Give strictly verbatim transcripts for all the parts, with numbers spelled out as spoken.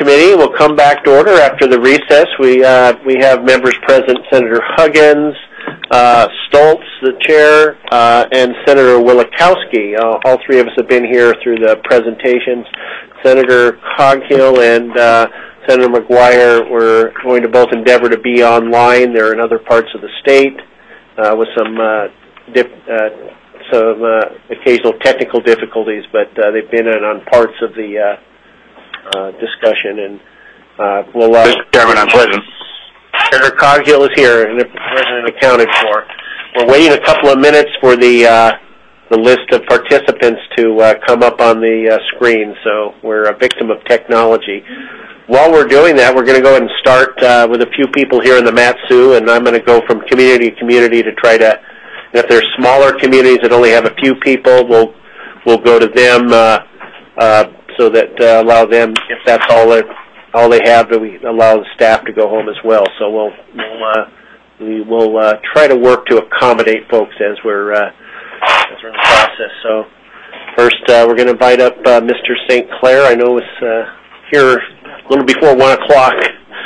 Committee will come back to order after the recess. We uh, we have members present: Senator Huggins, uh, Stoltz, the chair, uh, and Senator Wielechowski. Uh, all three of us have been here through the presentations. Senator Coghill and uh, Senator McGuire were going to both endeavor to be online. They're in other parts of the state uh, with some uh, dip, uh, some uh, occasional technical difficulties, but uh, they've been in on parts of the uh, uh, discussion. And uh, we'll. Uh, Mister Chairman, I'm present. Senator Coghill is here and present accounted for. We're waiting a couple of minutes for the uh, the list of participants to uh, come up on the uh, screen. So we're a victim of technology. While we're doing that, we're going to go ahead and start uh, with a few people here in the Mat-Su, and I'm going to go from community to community to try to. And if there's smaller communities that only have a few people, we'll we'll go to them uh, uh, so that uh, allow them, if that's all that all they have, that we allow the staff to go home as well. So we'll we'll uh, we will uh, try to work to accommodate folks as we're uh, as we're in the process. So first, uh, we're going to invite up uh, Mister Saint Clair. I know it's uh, here a little before one o'clock.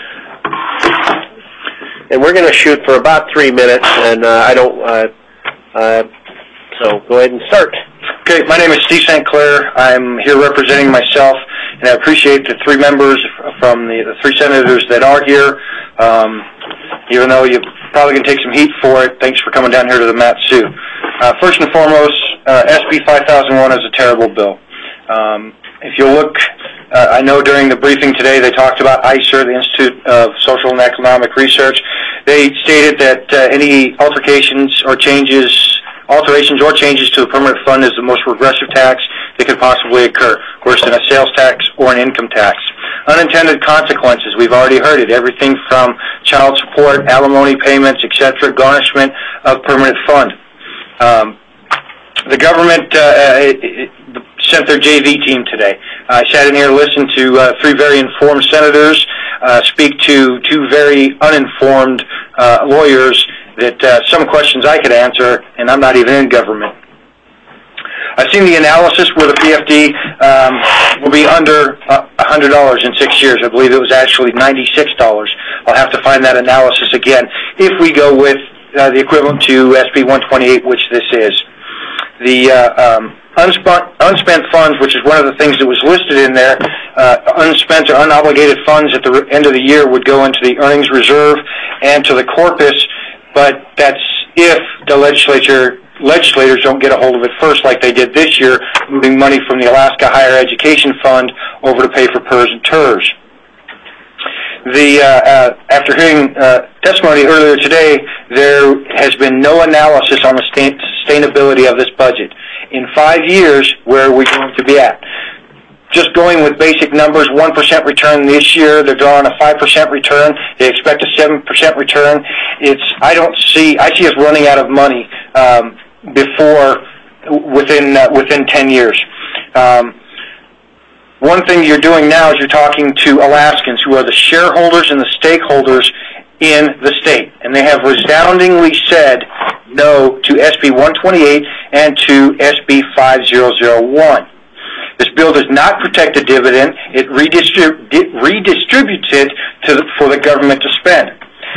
And we're going to shoot for about three minutes, and uh, I don't, uh, uh, so go ahead and start. Okay, my name is Steve Saint Clair. I'm here representing myself, and I appreciate the three members from the, the three senators that are here. Um, even though you're probably going to take some heat for it, thanks for coming down here to the Mat-Su. Uh, first and foremost, uh, S B five thousand one is a terrible bill. Um, if you look, uh, I know during the briefing today they talked about I C E R, the Institute of Social and Economic Research. They stated that uh, any altercations or changes, alterations or changes to the permanent fund is the most regressive tax that could possibly occur, worse than a sales tax or an income tax. Unintended consequences, we've already heard it, everything from child support, alimony payments, et cetera, garnishment of permanent fund. Um, the government uh, it, it sent their J V team today. I sat in here and listened to uh, three very informed senators uh, speak to two very uninformed uh, lawyers that uh, some questions I could answer, and I'm not even in government. I've seen the analysis where the P F D um, will be under uh, one hundred dollars in six years. I believe it was actually ninety-six dollars. I'll have to find that analysis again if we go with uh, the equivalent to S B one twenty-eight, which this is. The uh, um, unspent, unspent funds, which is one of the things that was listed in there, uh, unspent or unobligated funds at the end of the year would go into the earnings reserve and to the corpus, but that's if the legislature legislators don't get a hold of it first like they did this year, moving money from the Alaska Higher Education Fund over to pay for P E R S and T E R S. The, uh, uh, after hearing uh, testimony earlier today, there has been no analysis on the sustainability of this budget. In five years, where are we going to be at? Just going with basic numbers, one percent return this year, they're drawing a five percent return, they expect a seven percent return. It's, I don't see, I see us running out of money um, before, within, uh, within ten years. Um, One thing you're doing now is you're talking to Alaskans who are the shareholders and the stakeholders in the state, and they have resoundingly said no to S B one twenty-eight and to S B five thousand one. This bill does not protect the dividend. It redistrib- redistributes it to the, for the government to spend.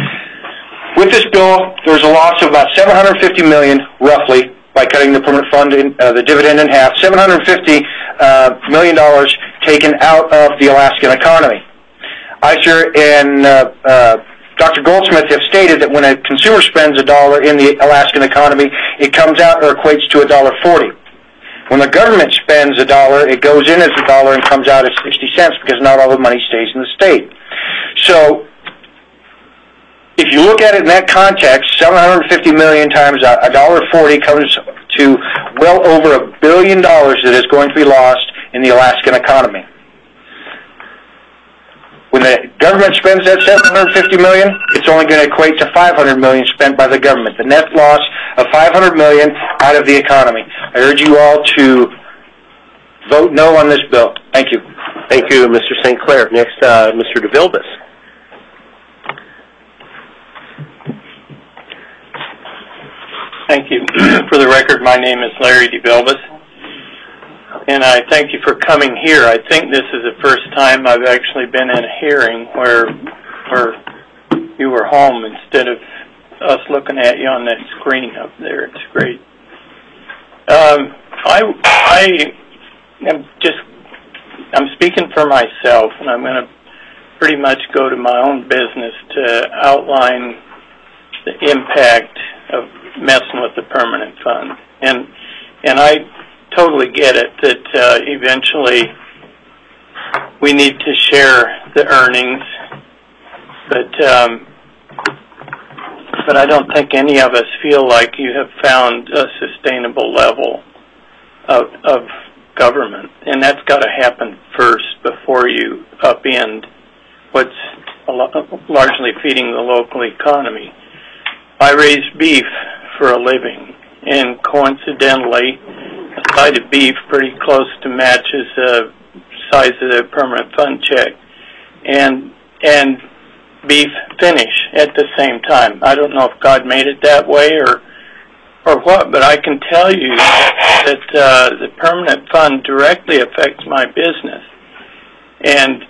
With this bill, there's a loss of about seven hundred fifty million dollars, roughly, by cutting the permanent fund, in, uh, the dividend in half, seven hundred fifty uh, million dollars taken out of the Alaskan economy. I C E R and uh, uh, Doctor Goldsmith have stated that when a consumer spends a dollar in the Alaskan economy, it comes out or equates to a dollar forty. When the government spends a dollar, it goes in as a dollar and comes out as sixty cents because not all the money stays in the state. So, if you look at it in that context, seven hundred fifty million dollars times a dollar forty comes to well over a billion dollars that is going to be lost in the Alaskan economy. When the government spends that seven hundred fifty million dollars, it's only going to equate to five hundred million dollars spent by the government. The net loss of five hundred million dollars out of the economy. I urge you all to vote no on this bill. Thank you. Thank you, Mister Saint Clair. Next, uh, Mister DeVilbiss. Thank you. For the record, my name is Larry DeVilbiss. and I thank you for coming here. I think this is the first time I've actually been in a hearing where where you were home instead of us looking at you on that screen up there. It's great. Um, I I am just I'm speaking for myself, and I'm going to pretty much go to my own business to outline the impact of messing with the permanent fund. And and I totally get it that uh, eventually we need to share the earnings, but um, but I don't think any of us feel like you have found a sustainable level of, of government, and that's got to happen first before you upend what's a lo- largely feeding the local economy. I raise beef for a living, and coincidentally, a side of beef pretty close to matches the size of the permanent fund check, and and beef finish at the same time. I don't know if God made it that way or or what, but I can tell you that, that uh, the permanent fund directly affects my business. And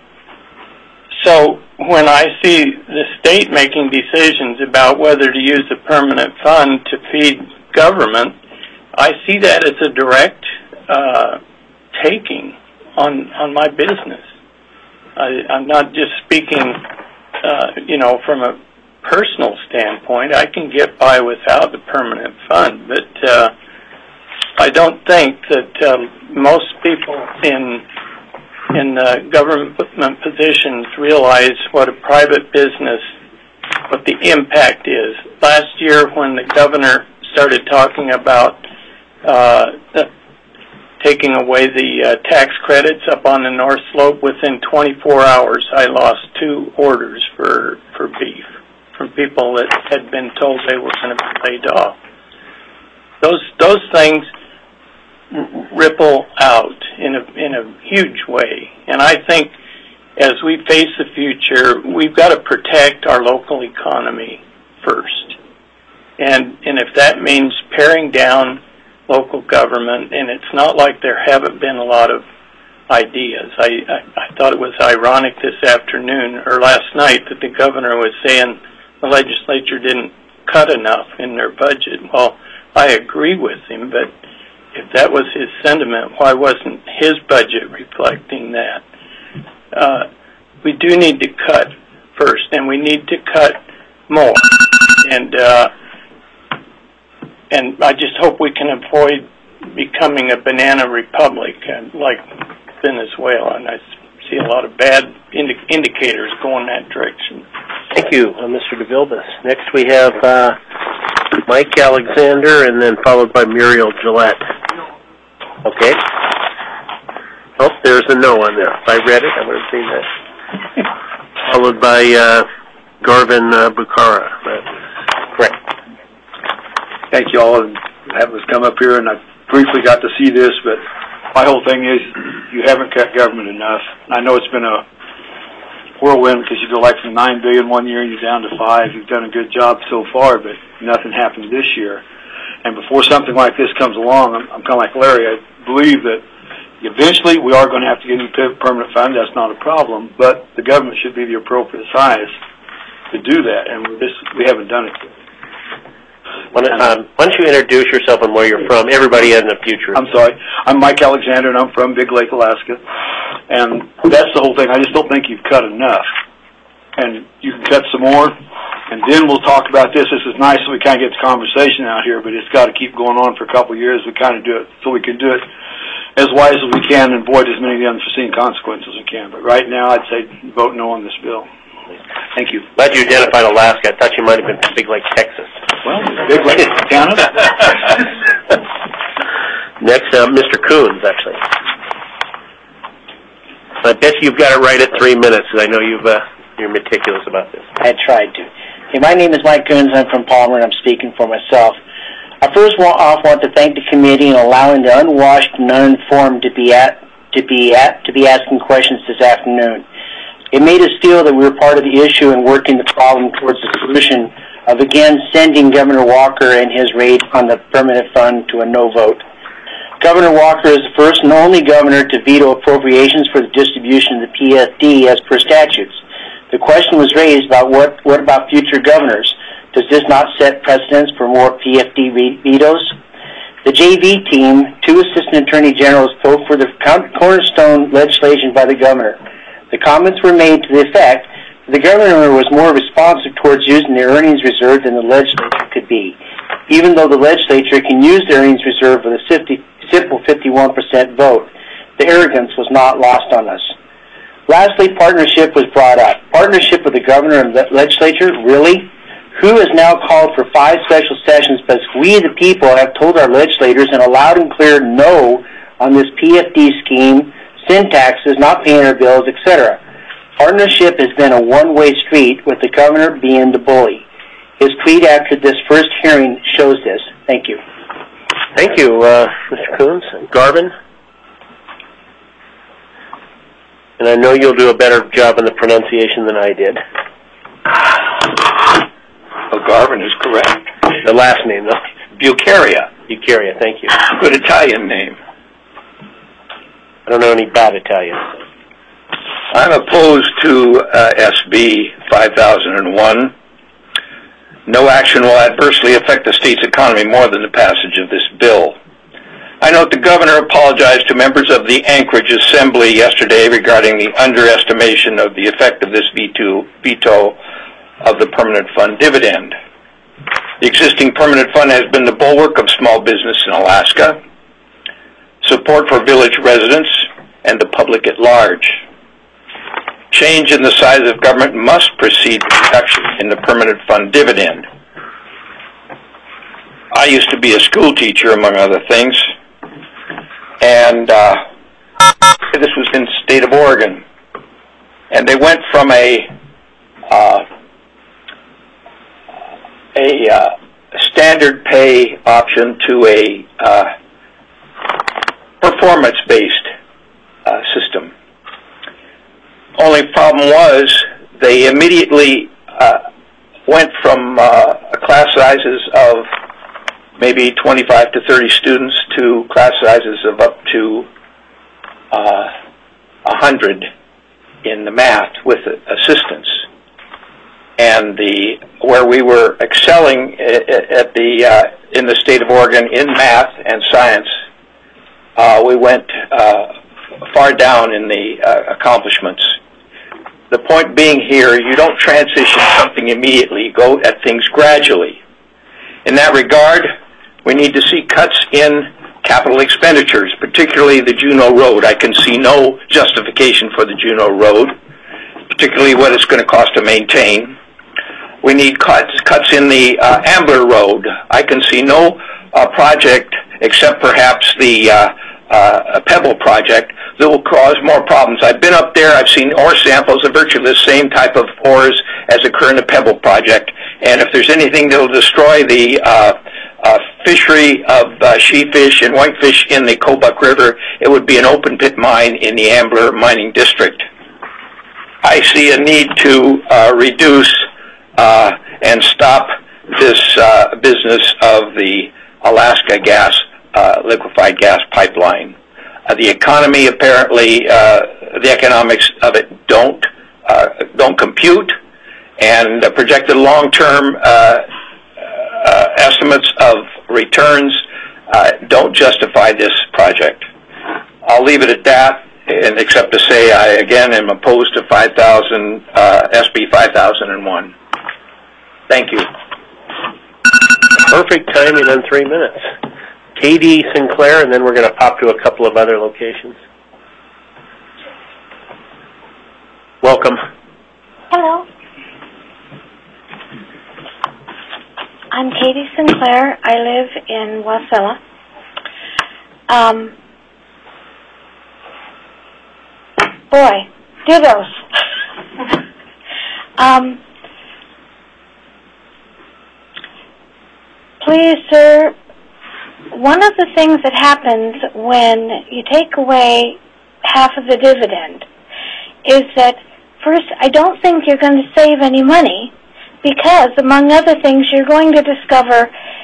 so when I see the state making decisions about whether to use the permanent fund to feed government, I see that as a direct uh, taking on on my business. I, I'm not just speaking, uh, you know, from a personal standpoint. I can get by without the permanent fund, but uh, I don't think that uh, most people in in uh, government positions realize what a private business, what the impact is. Last year, when the governor started talking about uh, taking away the uh, tax credits up on the North Slope, within twenty-four hours, I lost two orders for, for beef from people that had been told they were going to be laid off. Those those things ripple out in a in a huge way, and I think as we face the future, we've got to protect our local economy first, and and if that means paring down local government, and it's not like there haven't been a lot of ideas. I, I, I thought it was ironic this afternoon or last night that the governor was saying the legislature didn't cut enough in their budget. Well, I agree with him, but if that was his sentiment, why wasn't his budget reflecting that? Uh, we do need to cut first, and we need to cut more. And uh, and I just hope we can avoid becoming a banana republic uh, like Venezuela, and I see a lot of bad indi- indicators going that direction. Thank you, uh, Mister DeVilbiss. Next we have uh, Mike Alexander, and then followed by Muriel Gillette. Okay. Oh, there's a no on there. If I read it, I would have seen that. Followed by uh, Garvin uh, Bukhara. Uh, correct. Thank you all for having us come up here, and I briefly got to see this, but my whole thing is you haven't cut government enough. I know it's been a whirlwind because you go like from nine billion dollars one year and you're down to five. You've done a good job so far, but nothing happened this year. And before something like this comes along, I'm, I'm kind of like Larry. I believe that eventually we are going to have to get a new permanent fund. That's not a problem, but the government should be the appropriate size to do that, and we're just, we haven't done it yet. Why don't, um, why don't you introduce yourself and where you're from? Everybody in the future. I'm sorry. I'm Mike Alexander, and I'm from Big Lake, Alaska. And that's the whole thing. I just don't think you've cut enough. And you can cut some more, and then we'll talk about this. This is nice so we kind of get the conversation out here, but it's got to keep going on for a couple of years. We kind of do it so we can do it as wise as we can and avoid as many of the unforeseen consequences as we can. But right now, I'd say vote no on this bill. Thank you. Glad you identified Alaska. I thought you might have been from Big Lake, Texas. Well, Big Lake, Canada. Next, uh, Mister Coons, actually. I bet you've got it right at three minutes, because I know you've, uh, you're meticulous about this. I tried to. Hey, my name is Mike Coons. I'm from Palmer, and I'm speaking for myself. I first off want to thank the committee in allowing the unwashed and uninformed to be at to be at to be asking questions this afternoon. It made us feel that we were part of the issue and working the problem towards the solution of again sending Governor Walker and his raid on the permanent fund to a no vote. Governor Walker is the first and only governor to veto appropriations for the distribution of the P F D as per statutes. The question was raised about what, what about future governors? Does this not set precedents for more P F D vetoes? The J V team, two assistant attorney generals, spoke for the cornerstone legislation by the governor. The comments were made to the effect that the governor was more responsive towards using the earnings reserve than the legislature could be, even though the legislature can use the earnings reserve with a simple fifty-one percent vote. The arrogance was not lost on us. Lastly, partnership was brought up. Partnership with the governor and the legislature? Really? Who has now called for five special sessions, but we, the people, have told our legislators in a loud and clear no on this P F D scheme, sin taxes, not paying our bills, et cetera. Partnership has been a one-way street, with the governor being the bully. His tweet after this first hearing shows this. Thank you. Thank you, uh, Mister Coons. Garvin? And I know you'll do a better job on the pronunciation than I did. Oh, Garvin is correct. The last name, though. Bucaria. Bucaria, thank you. Good Italian name. I don't know any bad Italian. I'm opposed to uh, S B five thousand one. No action will adversely affect the state's economy more than the passage of this bill. I note the governor apologized to members of the Anchorage Assembly yesterday regarding the underestimation of the effect of this veto, veto of the permanent fund dividend. The existing permanent fund has been the bulwark of small business in Alaska, support for village residents, and the public at large. Change in the size of government must precede reduction in the permanent fund dividend. I used to be a school teacher, among other things, and uh, this was in the state of Oregon. And they went from a uh, a uh, standard pay option to a uh, performance-based uh, system. Only problem was they immediately uh, went from uh, class sizes of maybe twenty-five to thirty students to class sizes of up to uh, one hundred in the math with assistance. And the where we were excelling at the uh, in the state of Oregon in math and science, uh, we went uh, far down in the uh, accomplishments. The point being here, you don't transition something immediately. You go at things gradually. In that regard, we need to see cuts in capital expenditures, particularly the Juneau Road. I can see no justification for the Juneau Road, particularly what it's going to cost to maintain. We need cuts cuts in the uh, Ambler Road. I can see no uh, project, except perhaps the uh, uh, Pebble project, that will cause more problems. I've been up there. I've seen ore samples of virtually the same type of ores as occur in the Pebble project. And if there's anything that will destroy the uh, uh, fishery of uh, sheefish and whitefish in the Kobuk River, it would be an open pit mine in the Ambler mining district. I see a need to uh, reduce uh, and stop this uh, business of the Alaska gas, uh, liquefied gas pipeline. Uh, the economy apparently, uh, the economics of it don't uh, don't compute, and uh, projected long-term uh, uh, estimates of returns uh, don't justify this project. I'll leave it at that, and except to say I again am opposed to five thousand uh, S B five thousand one. Thank you. Perfect timing on three minutes. Katie Sinclair, and then we're going to pop to a couple of other locations. Welcome. Hello. I'm Katie Sinclair. I live in Wasilla. Um, boy, dittos. um, please, sir, one of the things that happens when you take away half of the dividend is that, first, I don't think you're going to save any money because, among other things, you're going to discover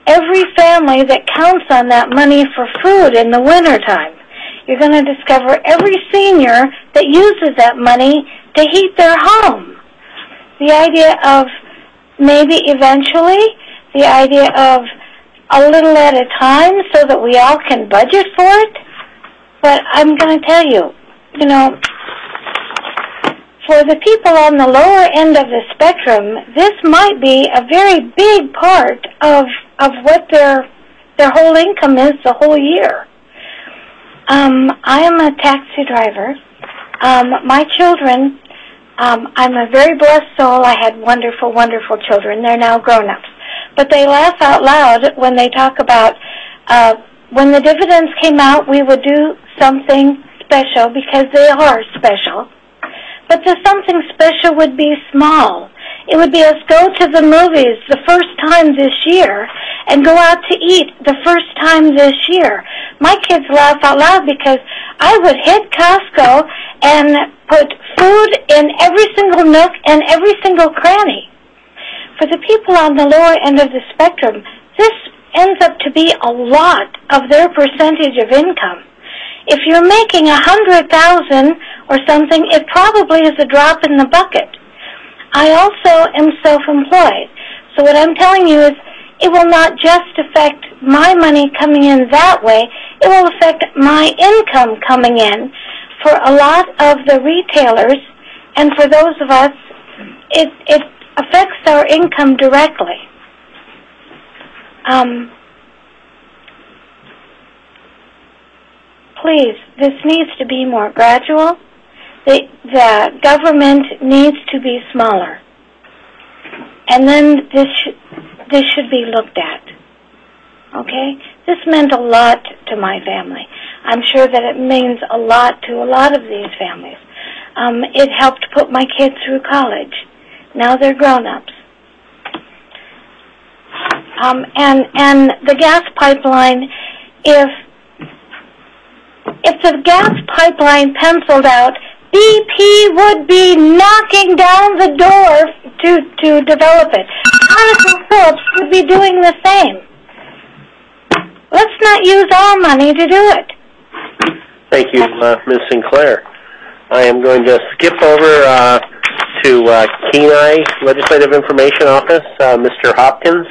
every family that counts on that money for food in the wintertime. You're going to discover every senior that uses that money to heat their home. The idea of maybe eventually, the idea of a little at a time so that we all can budget for it. But I'm going to tell you, you know, for the people on the lower end of the spectrum, this might be a very big part of of what their their whole income is the whole year. Um, I am a taxi driver. Um, my children, um, I'm a very blessed soul. I had wonderful, wonderful children. They're now grown-ups. But they laugh out loud when they talk about uh, when the dividends came out, we would do something special because they are special. But the something special would be small. It would be us go to the movies the first time this year and go out to eat the first time this year. My kids laugh out loud because I would hit Costco and put food in every single nook and every single cranny. For the people on the lower end of the spectrum, this ends up to be a lot of their percentage of income. If you're making a hundred thousand or something, it probably is a drop in the bucket. I also am self-employed. So what I'm telling you is it will not just affect my money coming in that way, it will affect my income coming in. For a lot of the retailers and for those of us, it, it affects our income directly. Um, please, this needs to be more gradual. The, the government needs to be smaller. And then this, sh- this should be looked at. Okay? This meant a lot to my family. I'm sure that it means a lot to a lot of these families. Um, it helped put my kids through college. Now they're grown-ups. Um, and, and the gas pipeline, if, if the gas pipeline penciled out, B P would be knocking down the door to, to develop it. ConocoPhillips would be doing the same. Let's not use our money to do it. Thank you, uh, Miz Sinclair. I am going to skip over uh, to uh, Kenai Legislative Information Office, uh, Mister Hopkins.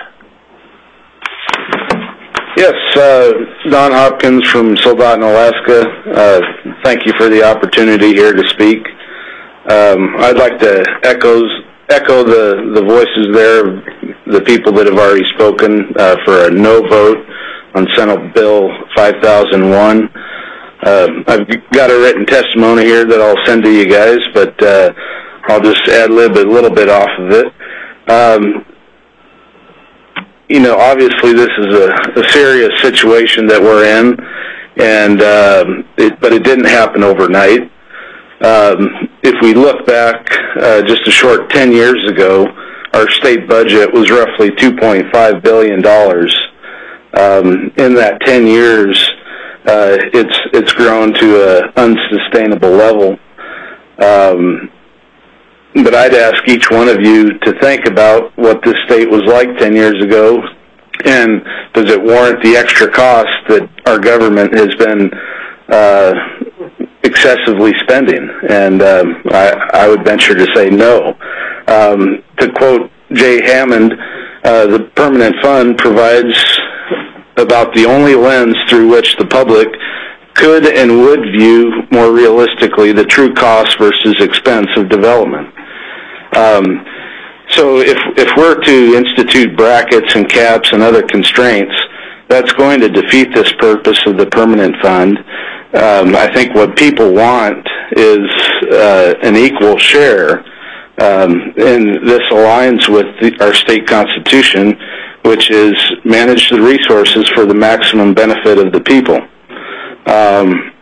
Yes, uh, Don Hopkins from Soldotna, Alaska. Uh, thank you for the opportunity here to speak. Um, I'd like to echoes, echo the, the voices there, the people that have already spoken uh, for a no vote on Senate Bill five thousand one. Uh, I've got a written testimony here that I'll send to you guys, but uh, I'll just ad-lib a little bit off of it. Um, You know, obviously this is a, a serious situation that we're in, and um, it, but it didn't happen overnight. Um, if we look back uh, just a short ten years ago, our state budget was roughly two point five billion dollars. Um, in that ten years, uh, it's it's grown to an unsustainable level. Um, But I'd ask each one of you to think about what this state was like ten years ago, and does it warrant the extra cost that our government has been uh, excessively spending? And um, I, I would venture to say no. Um, to quote Jay Hammond, uh, the permanent fund provides about the only lens through which the public could and would view more realistically the true cost versus expense of development. Um, so if if we're to institute brackets and caps and other constraints, that's going to defeat this purpose of the permanent fund. Um, I think what people want is uh, an equal share, um, and this aligns with the, our state constitution, which is manage the resources for the maximum benefit of the people. Um,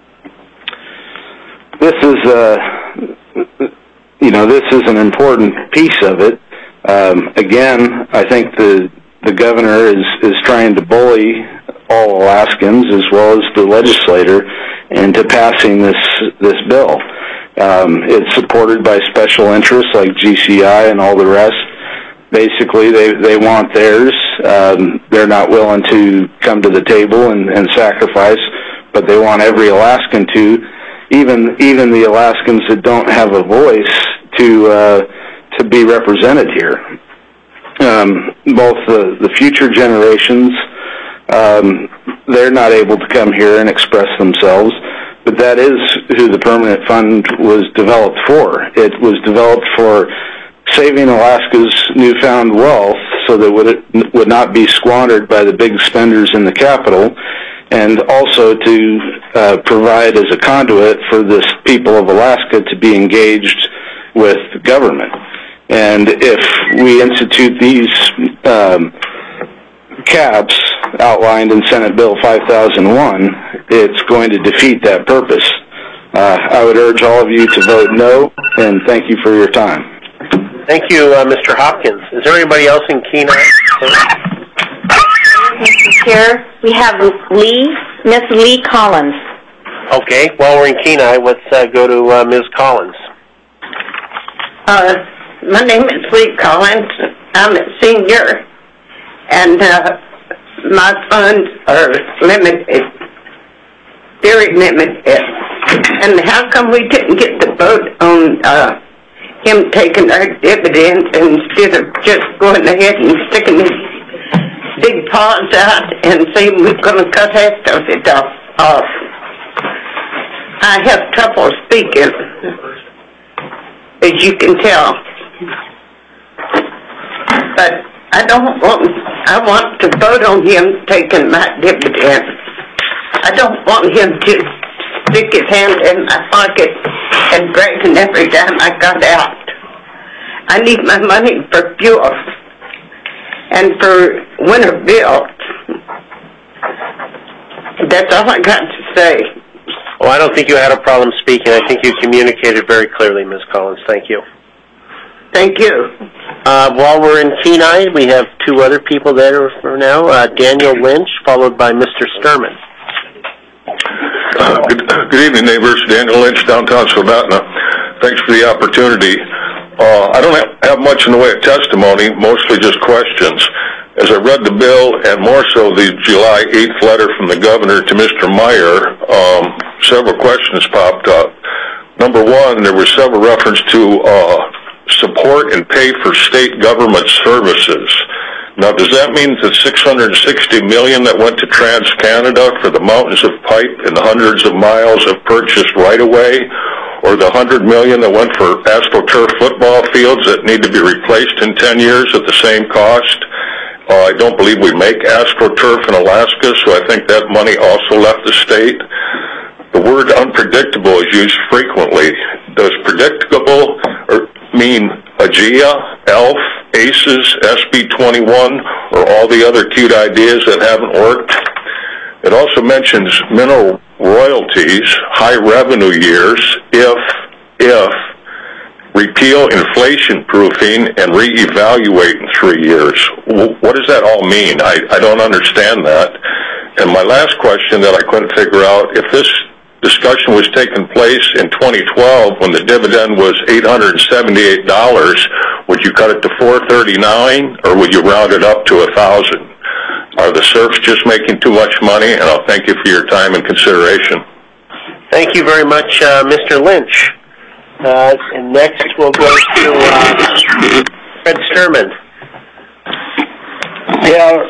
this is a You know, this is an important piece of it. Um, again, I think the the governor is, is trying to bully all Alaskans as well as the legislator into passing this this bill. Um, it's supported by special interests like G C I and all the rest. Basically, they they want theirs. Um, they're not willing to come to the table and, and sacrifice, but they want every Alaskan to, even even the Alaskans that don't have a voice, to uh, to be represented here. Um, both the, the future generations, um, they're not able to come here and express themselves, but that is who the Permanent Fund was developed for. It was developed for saving Alaska's newfound wealth so that it would not be squandered by the big spenders in the capital, and also to uh, provide as a conduit for this people of Alaska to be engaged with government. And if we institute these um, caps outlined in Senate Bill five thousand one, it's going to defeat that purpose. Uh, I would urge all of you to vote no, and thank you for your time. Thank you, uh, Mister Hopkins. Is there anybody else in Kenai? Mister Chair, we have Lee, Miss Lee Collins. Okay, while we're in Kenai, let's uh, go to uh, Miz Collins. Uh, my name is Lee Collins. I'm a senior, and uh, my funds are limited, very limited. And how come we didn't get the vote on uh, him taking our dividends instead of just going ahead and sticking his big paws out and saying we're going to cut half of it off? I have trouble speaking, as you can tell. But I don't want, I want to vote on him taking my dividends. I don't want him to stick his hand in my pocket and bragging every time I got out. I need my money for fuel and for winter bills. That's all I got to say. Well, I don't think you had a problem speaking. I think you communicated very clearly, Miz Collins. Thank you. Thank you. Uh, while we're in Kenai, we have two other people there for now. Uh, Daniel Lynch, followed by Mister Sturman. Uh, good, good evening, neighbors. Daniel Lynch, downtown Soldotna. Thanks for the opportunity. Uh, I don't have, have much in the way of testimony, mostly just questions. As I read the bill, and more so the July eighth letter from the governor to Mister Meyer, um, several questions popped up. Number one, there was several reference to uh, support and pay for state government services. Now, does that mean the six hundred sixty million dollars that went to TransCanada for the mountains of pipe and hundreds of miles of purchased right-of-way, or the one hundred million dollars that went for AstroTurf football fields that need to be replaced in ten years at the same cost? Uh, I don't believe we make AstroTurf in Alaska, so I think that money also left the state. The word unpredictable is used frequently. Does predictable or mean AGEA, ELF, ACES, S B twenty-one, or all the other cute ideas that haven't worked? It also mentions mineral royalties, high revenue years, if, if, repeal inflation proofing and reevaluate in three years. What does that all mean? I, I don't understand that. And my last question that I couldn't figure out, if this discussion was taking place in twenty twelve when the dividend was eight hundred seventy-eight dollars, would you cut it to four thirty-nine, or would you round it up to a thousand? Are the serfs just making too much money? And I'll thank you for your time and consideration. Thank you very much, uh, Mister Lynch. Uh, and next we'll go to uh, Fred Sturman. Yeah,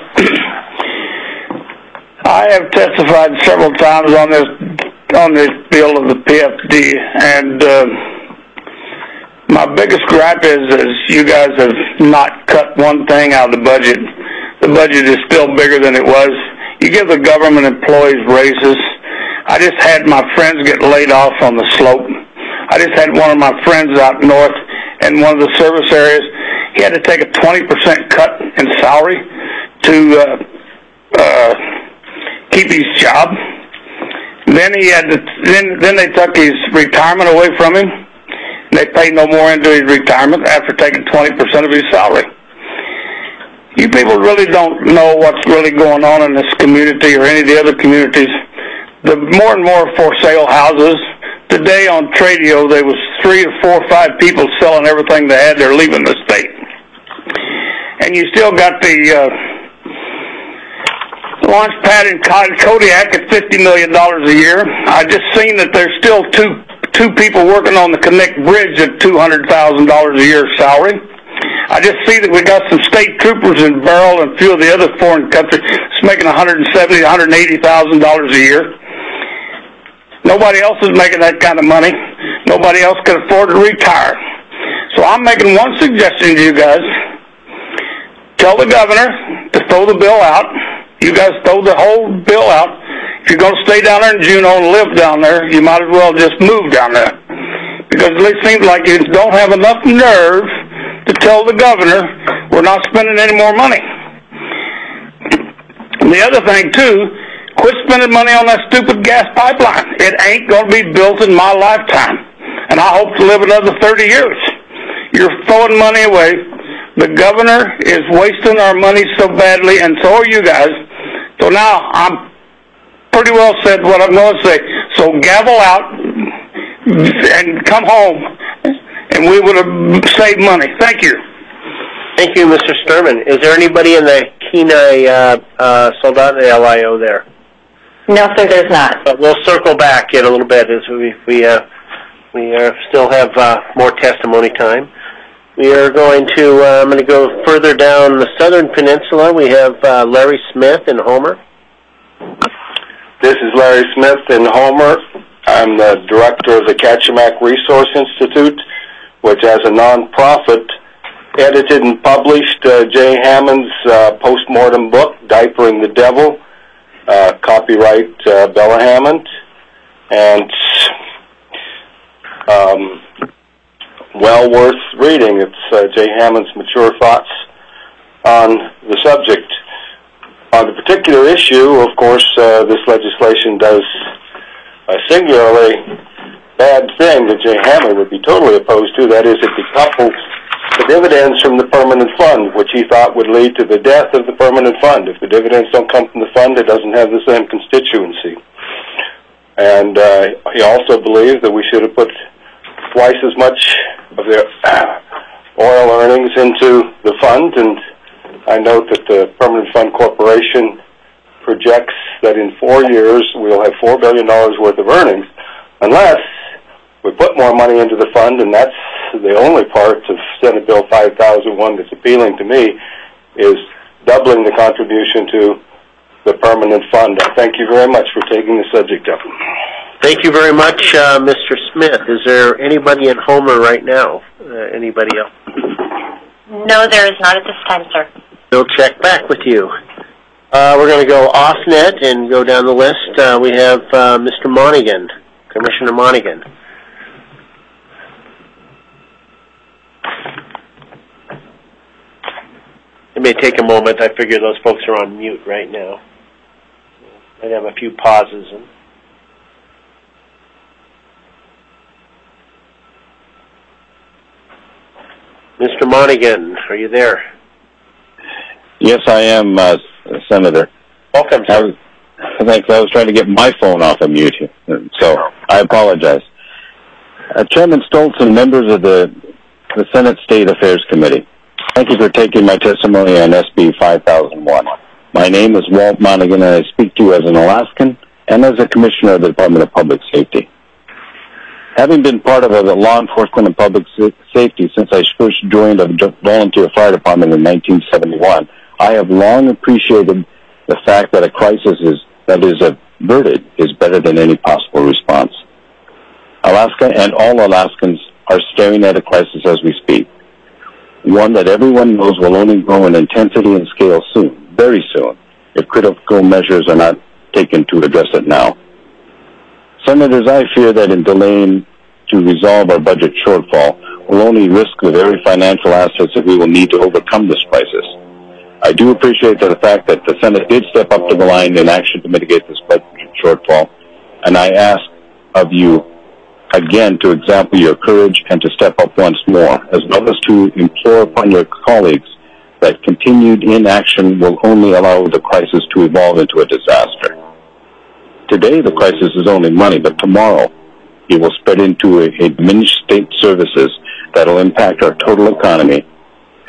I have testified several times on this on this bill of the P F D, and uh, my biggest gripe is, is you guys have not cut one thing out of the budget. The budget is still bigger than it was. You give the government employees raises. I just had my friends get laid off on the slope. I just had one of my friends out north in one of the service areas. He had to take a twenty percent cut in salary to uh, uh, keep his job. Then he had to, then then they took his retirement away from him. They paid no more into his retirement after taking twenty percent of his salary. You people really don't know what's really going on in this community or any of the other communities. The more and more for sale houses. Today on Tradio, there was three or four or five people selling everything they had. They're leaving the state. and you still got the uh, launch pad in Kodiak at fifty million dollars a year. I just seen that there's still two two people working on the Connect Bridge at two hundred thousand dollars a year salary. I just see that we got some state troopers in Beryl and a few of the other foreign countries that's making one hundred seventy thousand, one hundred eighty thousand dollars a year. Nobody else is making that kind of money. Nobody else can afford to retire. So I'm making one suggestion to you guys. Tell the governor to throw the bill out. You guys throw the whole bill out. If you're going to stay down there in Juneau and live down there, you might as well just move down there. Because it seems like you don't have enough nerve to tell the governor we're not spending any more money. And the other thing, too, quit spending money on that stupid gas pipeline. It ain't going to be built in my lifetime. And I hope to live another thirty years. You're throwing money away. The governor is wasting our money so badly, and so are you guys. So now I'm pretty well said what I'm going to say. So gavel out and come home, and we would have saved money. Thank you. Thank you, Mister Sturman. Is there anybody in the Kenai uh, uh, Soldotna L I O there? No, sir, there's not. But we'll circle back in a little bit as we we uh, we uh, still have uh, more testimony time. We are going to, uh, I'm going to go further down the southern peninsula. We have uh, Larry Smith in Homer. This is Larry Smith in Homer. I'm the director of the Kachemak Resource Institute, which as a nonprofit edited and published uh, Jay Hammond's uh, postmortem book, Diapering the Devil, uh, copyright uh, Bella Hammond, and um, well worth reading. It's uh, Jay Hammond's mature thoughts on the subject. On the particular issue, of course, uh, this legislation does a singularly bad thing that Jay Hammond would be totally opposed to. That is, it decouples the dividends from the permanent fund, which he thought would lead to the death of the permanent fund. If the dividends don't come from the fund, it doesn't have the same constituency. And uh, he also believed that we should have put twice as much of their oil earnings into the fund, and I note that the Permanent Fund Corporation projects that in four years we'll have four billion dollars worth of earnings, unless we put more money into the fund, and that's the only part of Senate Bill five thousand one that's appealing to me, is doubling the contribution to the permanent fund. I thank you very much for taking the subject up. Thank you very much, uh, Mister Smith. Is there anybody in Homer right now? Uh, anybody else? No, there is not at this time, sir. We'll check back with you. Uh, we're going to go off net and go down the list. Uh, we have uh, Mister Monaghan, Commissioner Monaghan. It may take a moment. I figure those folks are on mute right now. I'd have a few pauses. And Mister Monaghan, are you there? Yes, I am, uh, Senator. Welcome, sir. I was, thanks. I was trying to get my phone off of mute, so I apologize. Uh, Chairman Stoltz and members of the, the Senate State Affairs Committee, thank you for taking my testimony on S B five thousand one. My name is Walt Monaghan, and I speak to you as an Alaskan and as a Commissioner of the Department of Public Safety. Having been part of the law enforcement and public safety since I first joined a volunteer fire department in nineteen seventy-one, I have long appreciated the fact that a crisis is, that is averted is better than any possible response. Alaska and all Alaskans are staring at a crisis as we speak, one that everyone knows will only grow in intensity and scale soon, very soon, if critical measures are not taken to address it now. Senators, I fear that in delaying to resolve our budget shortfall, we'll only risk the very financial assets that we will need to overcome this crisis. I do appreciate the fact that the Senate did step up to the line in action to mitigate this budget shortfall, and I ask of you again to example your courage and to step up once more, as well as to implore upon your colleagues that continued inaction will only allow the crisis to evolve into a disaster. Today, the crisis is only money, but tomorrow it will spread into a, a diminished state services that will impact our total economy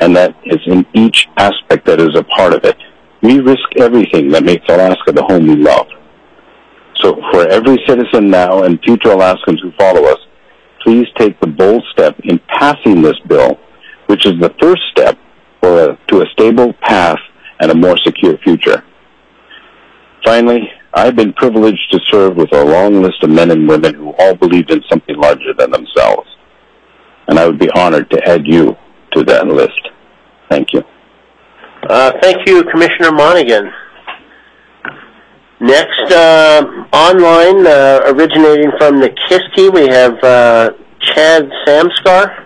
and that is in each aspect that is a part of it. We risk everything that makes Alaska the home we love. So for every citizen now and future Alaskans who follow us, please take the bold step in passing this bill, which is the first step for a, to a stable path and a more secure future. Finally, I've been privileged to serve with a long list of men and women who all believed in something larger than themselves. And I would be honored to add you to that list. Thank you. Uh, thank you, Commissioner Monaghan. Next, uh, online, uh, originating from Nikiski, we have uh, Chad Samskar.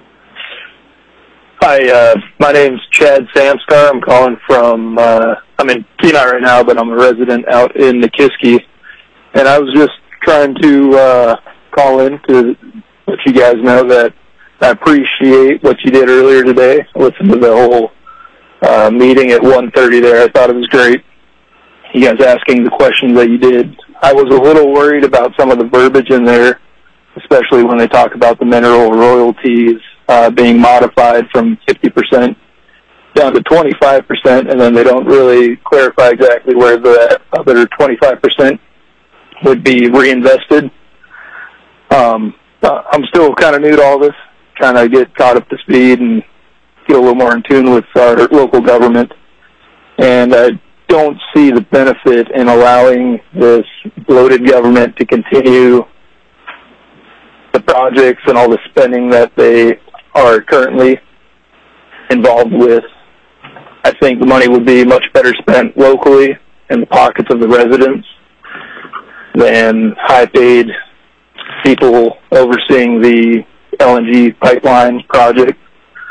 Hi, uh, my name's Chad Samskar. I'm calling from, uh, I'm in Kenai right now, but I'm a resident out in Nikiski. And I was just trying to uh, call in to let you guys know that I appreciate what you did earlier today. I listened to the whole uh, meeting at one thirty there. I thought it was great. You guys asking the questions that you did. I was a little worried about some of the verbiage in there, especially when they talk about the mineral royalties uh, being modified from fifty percent down to twenty-five percent, and then they don't really clarify exactly where the other twenty-five percent would be reinvested. Um, I'm still kind of new to all this, trying to get caught up to speed and get a little more in tune with our local government. And I don't see the benefit in allowing this bloated government to continue the projects and all the spending that they are currently involved with. I think the money would be much better spent locally in the pockets of the residents than high-paid people overseeing the L N G pipeline project,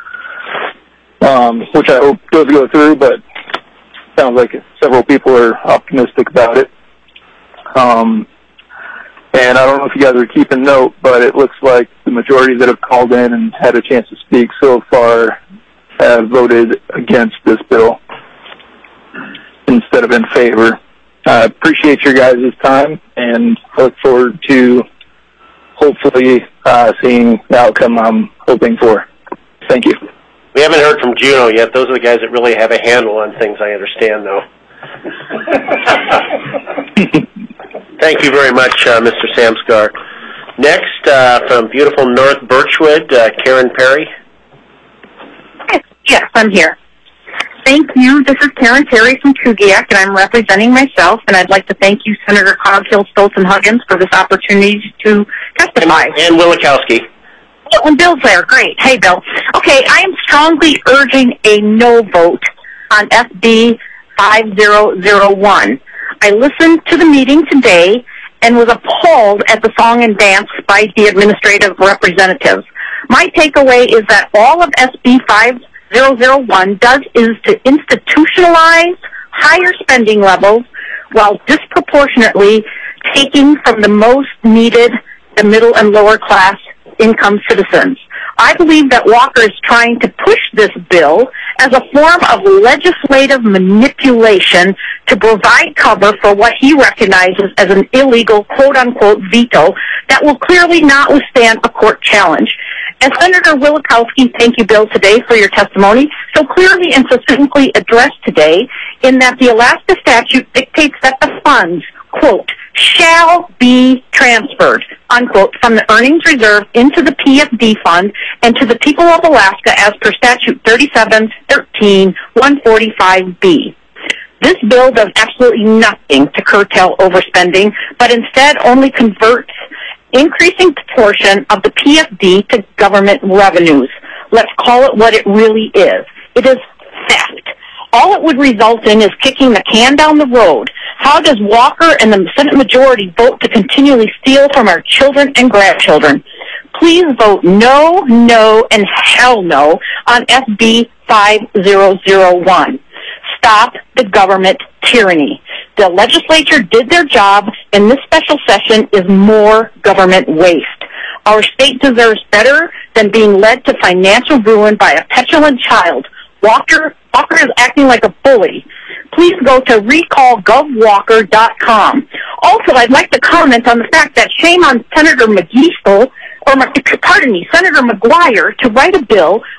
um, which I hope does go through, but sounds like several people are optimistic about it. Um, and I don't know if you guys are keeping note, but it looks like the majority that have called in and had a chance to speak so far have voted against this bill instead of in favor. I appreciate your guys' time and look forward to hopefully uh, seeing the outcome I'm hoping for. Thank you. We haven't heard from Juneau yet. Those are the guys that really have a handle on things, I understand, though. Thank you very much, uh, Mister Samskar. Next, uh, from beautiful North Birchwood, uh, Karen Perry. Yes, I'm here. Thank you. This is Karen Terry from Kugiak, and I'm representing myself, and I'd like to thank you, Senator Coghill, Stoltz, and Huggins, for this opportunity to testify. And Wilikowski. Oh, and Bill's there. Great. Hey, Bill. Okay, I am strongly urging a no vote on F B five thousand one. I listened to the meeting today and was appalled at the song and dance by the administrative representatives. My takeaway is that all of S B five thousand one does is to institutionalize higher spending levels while disproportionately taking from the most needed, the middle and lower class income citizens. I believe that Walker is trying to push this bill as a form of legislative manipulation to provide cover for what he recognizes as an illegal quote-unquote veto that will clearly not withstand a court challenge. And Senator Wilikowski, thank you, Bill, today for your testimony, so clearly and succinctly addressed today in that the Alaska statute dictates that the funds, quote, shall be transferred, unquote, from the earnings reserve into the P F D fund and to the people of Alaska as per statute thirty-seven thirteen one forty-five B. This bill does absolutely nothing to curtail overspending, but instead only converts increasing proportion of the P F D to government revenues. Let's call it what it really is. It is theft. All it would result in is kicking the can down the road. How does Walker and the Senate majority vote to continually steal from our children and grandchildren? Please vote no, no, and hell no on F B five thousand one. Stop the government tyranny. The legislature did their job, and this special session is more government waste. Our state deserves better than being led to financial ruin by a petulant child. Walker, Walker is acting like a bully. Please go to recall gov walker dot com. Also, I'd like to comment on the fact that shame on Senator McGeestel, or pardon me, Senator McGuire, to write a bill which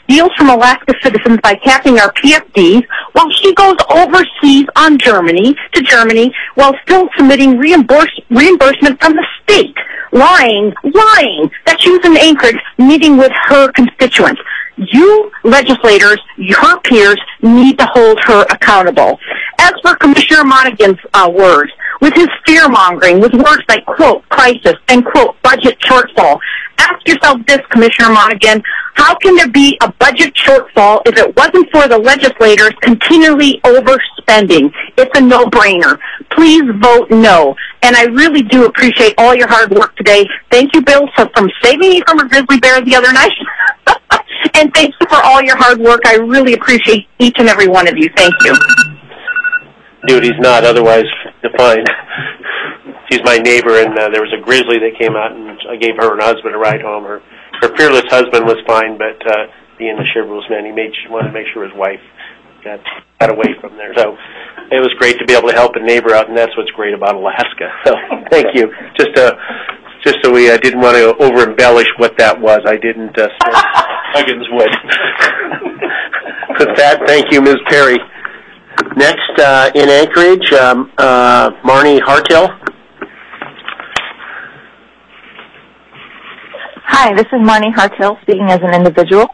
steals from Alaska citizens by capping our P F D, while she goes overseas on Germany to Germany while still submitting reimburse, reimbursement from the state. Lying, lying that she was in Anchorage meeting with her constituents. You legislators, her peers, need to hold her accountable. As for Commissioner Monaghan's uh, words, with his fear-mongering, with words like, quote, crisis, and, quote, budget shortfall, ask yourself this, Commissioner Monaghan, how can there be a budget shortfall if it wasn't for the legislators continually overspending? It's a no-brainer. Please vote no. And I really do appreciate all your hard work today. Thank you, Bill, for, from saving me from a grizzly bear the other night. And thank you for all your hard work. I really appreciate each and every one of you. Thank you. Duty's not otherwise defined. She's my neighbor, and uh, there was a grizzly that came out, and I gave her and her husband a ride home. Her her fearless husband was fine, but uh, being a chivalrous man, he made she wanted to make sure his wife got got away from there. So it was great to be able to help a neighbor out, and that's what's great about Alaska. So thank you. Just uh, just so we uh, didn't want to over embellish what that was. I didn't uh, say Huggins would. With that, thank you, Miz Perry. Next, uh, in Anchorage, um, uh, Marnie Hartill. Hi, this is Marnie Hartill, speaking as an individual.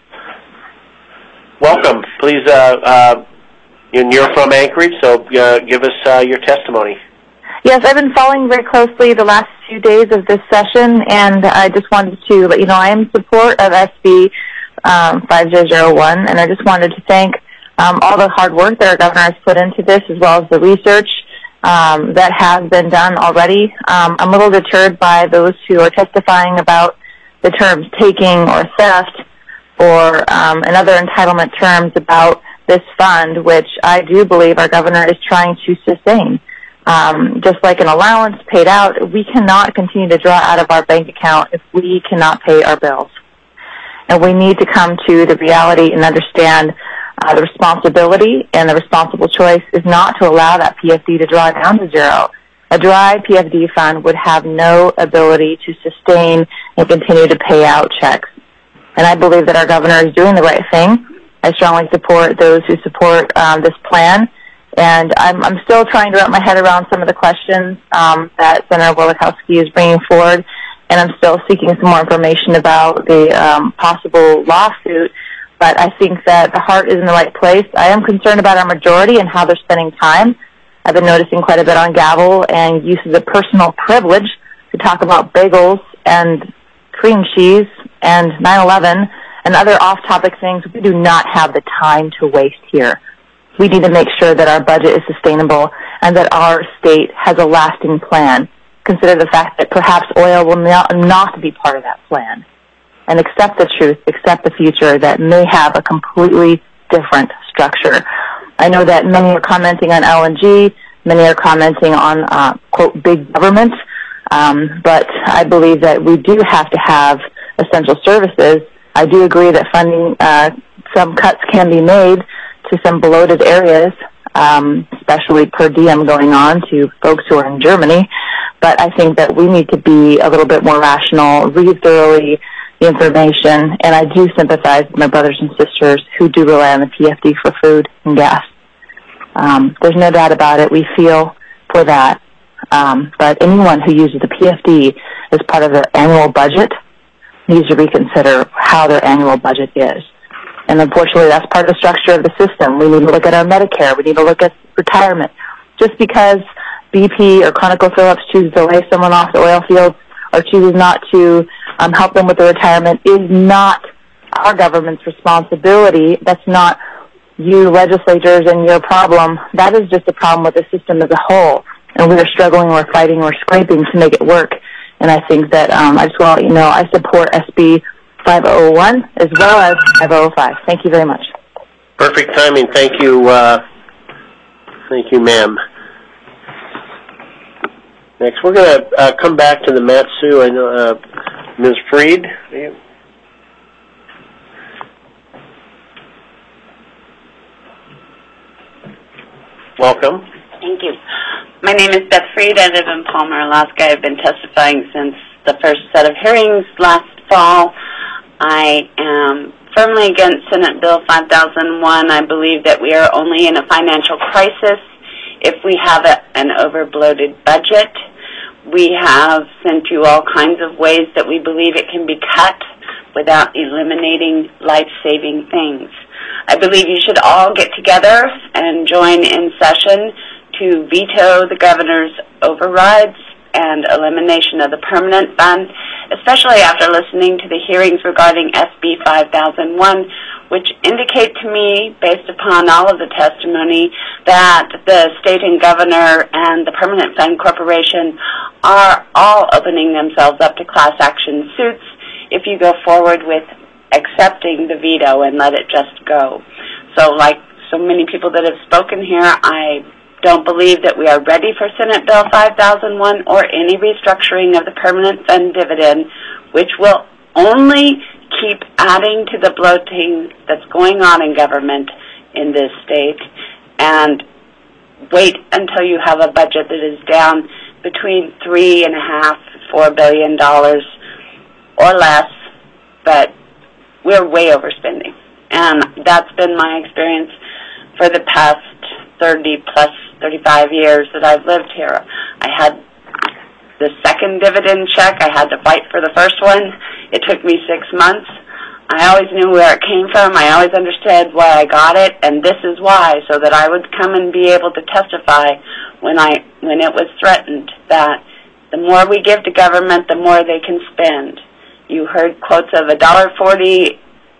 Welcome. Please, uh, uh, you're from Anchorage, so uh, give us uh, your testimony. Yes, I've been following very closely the last few days of this session, and I just wanted to let you know I am in support of S B um, five zero one, and I just wanted to thank um, all the hard work that our governor has put into this, as well as the research um, that has been done already. Um, I'm a little deterred by those who are testifying about the terms taking or theft or um, and other entitlement terms about this fund, which I do believe our governor is trying to sustain. Um, just like an allowance paid out, we cannot continue to draw out of our bank account if we cannot pay our bills. And we need to come to the reality and understand uh, the responsibility, and the responsible choice is not to allow that P F D to draw down to zero. A dry P F D fund would have no ability to sustain and continue to pay out checks. And I believe that our governor is doing the right thing. I strongly support those who support um, this plan. And I'm, I'm still trying to wrap my head around some of the questions um, that Senator Wielechowski is bringing forward, and I'm still seeking some more information about the um, possible lawsuit. But I think that the heart is in the right place. I am concerned about our majority and how they're spending time. I've been noticing quite a bit on gavel and uses of personal privilege to talk about bagels and cream cheese and nine eleven and other off-topic things. We do not have the time to waste here. We need to make sure that our budget is sustainable and that our state has a lasting plan. Consider the fact that perhaps oil will not, not be part of that plan. And accept the truth, accept the future that may have a completely different structure. I know that many are commenting on L N G, many are commenting on, uh, quote, big government, um, but I believe that we do have to have essential services. I do agree that funding, uh, some cuts can be made to some bloated areas, um, especially per diem going on to folks who are in Germany, but I think that we need to be a little bit more rational, read thoroughly the information, and I do sympathize with my brothers and sisters who do rely on the P F D for food and gas. Um, there's no doubt about it. We feel for that. Um, but anyone who uses the P F D as part of their annual budget needs to reconsider how their annual budget is. And unfortunately, that's part of the structure of the system. We need to look at our Medicare. We need to look at retirement. Just because B P or ConocoPhillips chooses to lay someone off the oil fields or chooses not to um, help them with their retirement is not our government's responsibility. That's not you legislators and your problem. That is just a problem with the system as a whole. And we are struggling, we're fighting, we're scraping to make it work. And I think that um, I just want to let you know I support S B five oh one as well as five oh five. Thank you very much. Perfect timing. Thank you. Uh, thank you, ma'am. Next, we're going to uh, come back to the Mat-Su. I know, uh, Miz Freed. Welcome. Thank you. My name is Beth Freed. I live in Palmer, Alaska. I've been testifying since the first set of hearings last fall. I am firmly against Senate Bill five thousand one. I believe that we are only in a financial crisis if we have a, an over-bloated budget. We have sent you all kinds of ways that we believe it can be cut without eliminating life-saving things. I believe you should all get together and join in session to veto the governor's overrides and elimination of the permanent fund, especially after listening to the hearings regarding S B five thousand one, which indicate to me, based upon all of the testimony, that the state and governor and the Permanent Fund Corporation are all opening themselves up to class action suits if you go forward with accepting the veto and let it just go. So like so many people that have spoken here, I don't believe that we are ready for Senate Bill five thousand one or any restructuring of the permanent fund dividend, which will only keep adding to the bloating that's going on in government in this state, and wait until you have a budget that is down between three and a half, four billion dollars or less, but we're way overspending. And that's been my experience for the past thirty plus, thirty-five years that I've lived here. I had the second dividend check. I had to fight for the first one. It took me six months. I always knew where it came from. I always understood why I got it, and this is why, so that I would come and be able to testify when I when it was threatened that the more we give to government, the more they can spend. You heard quotes of a dollar forty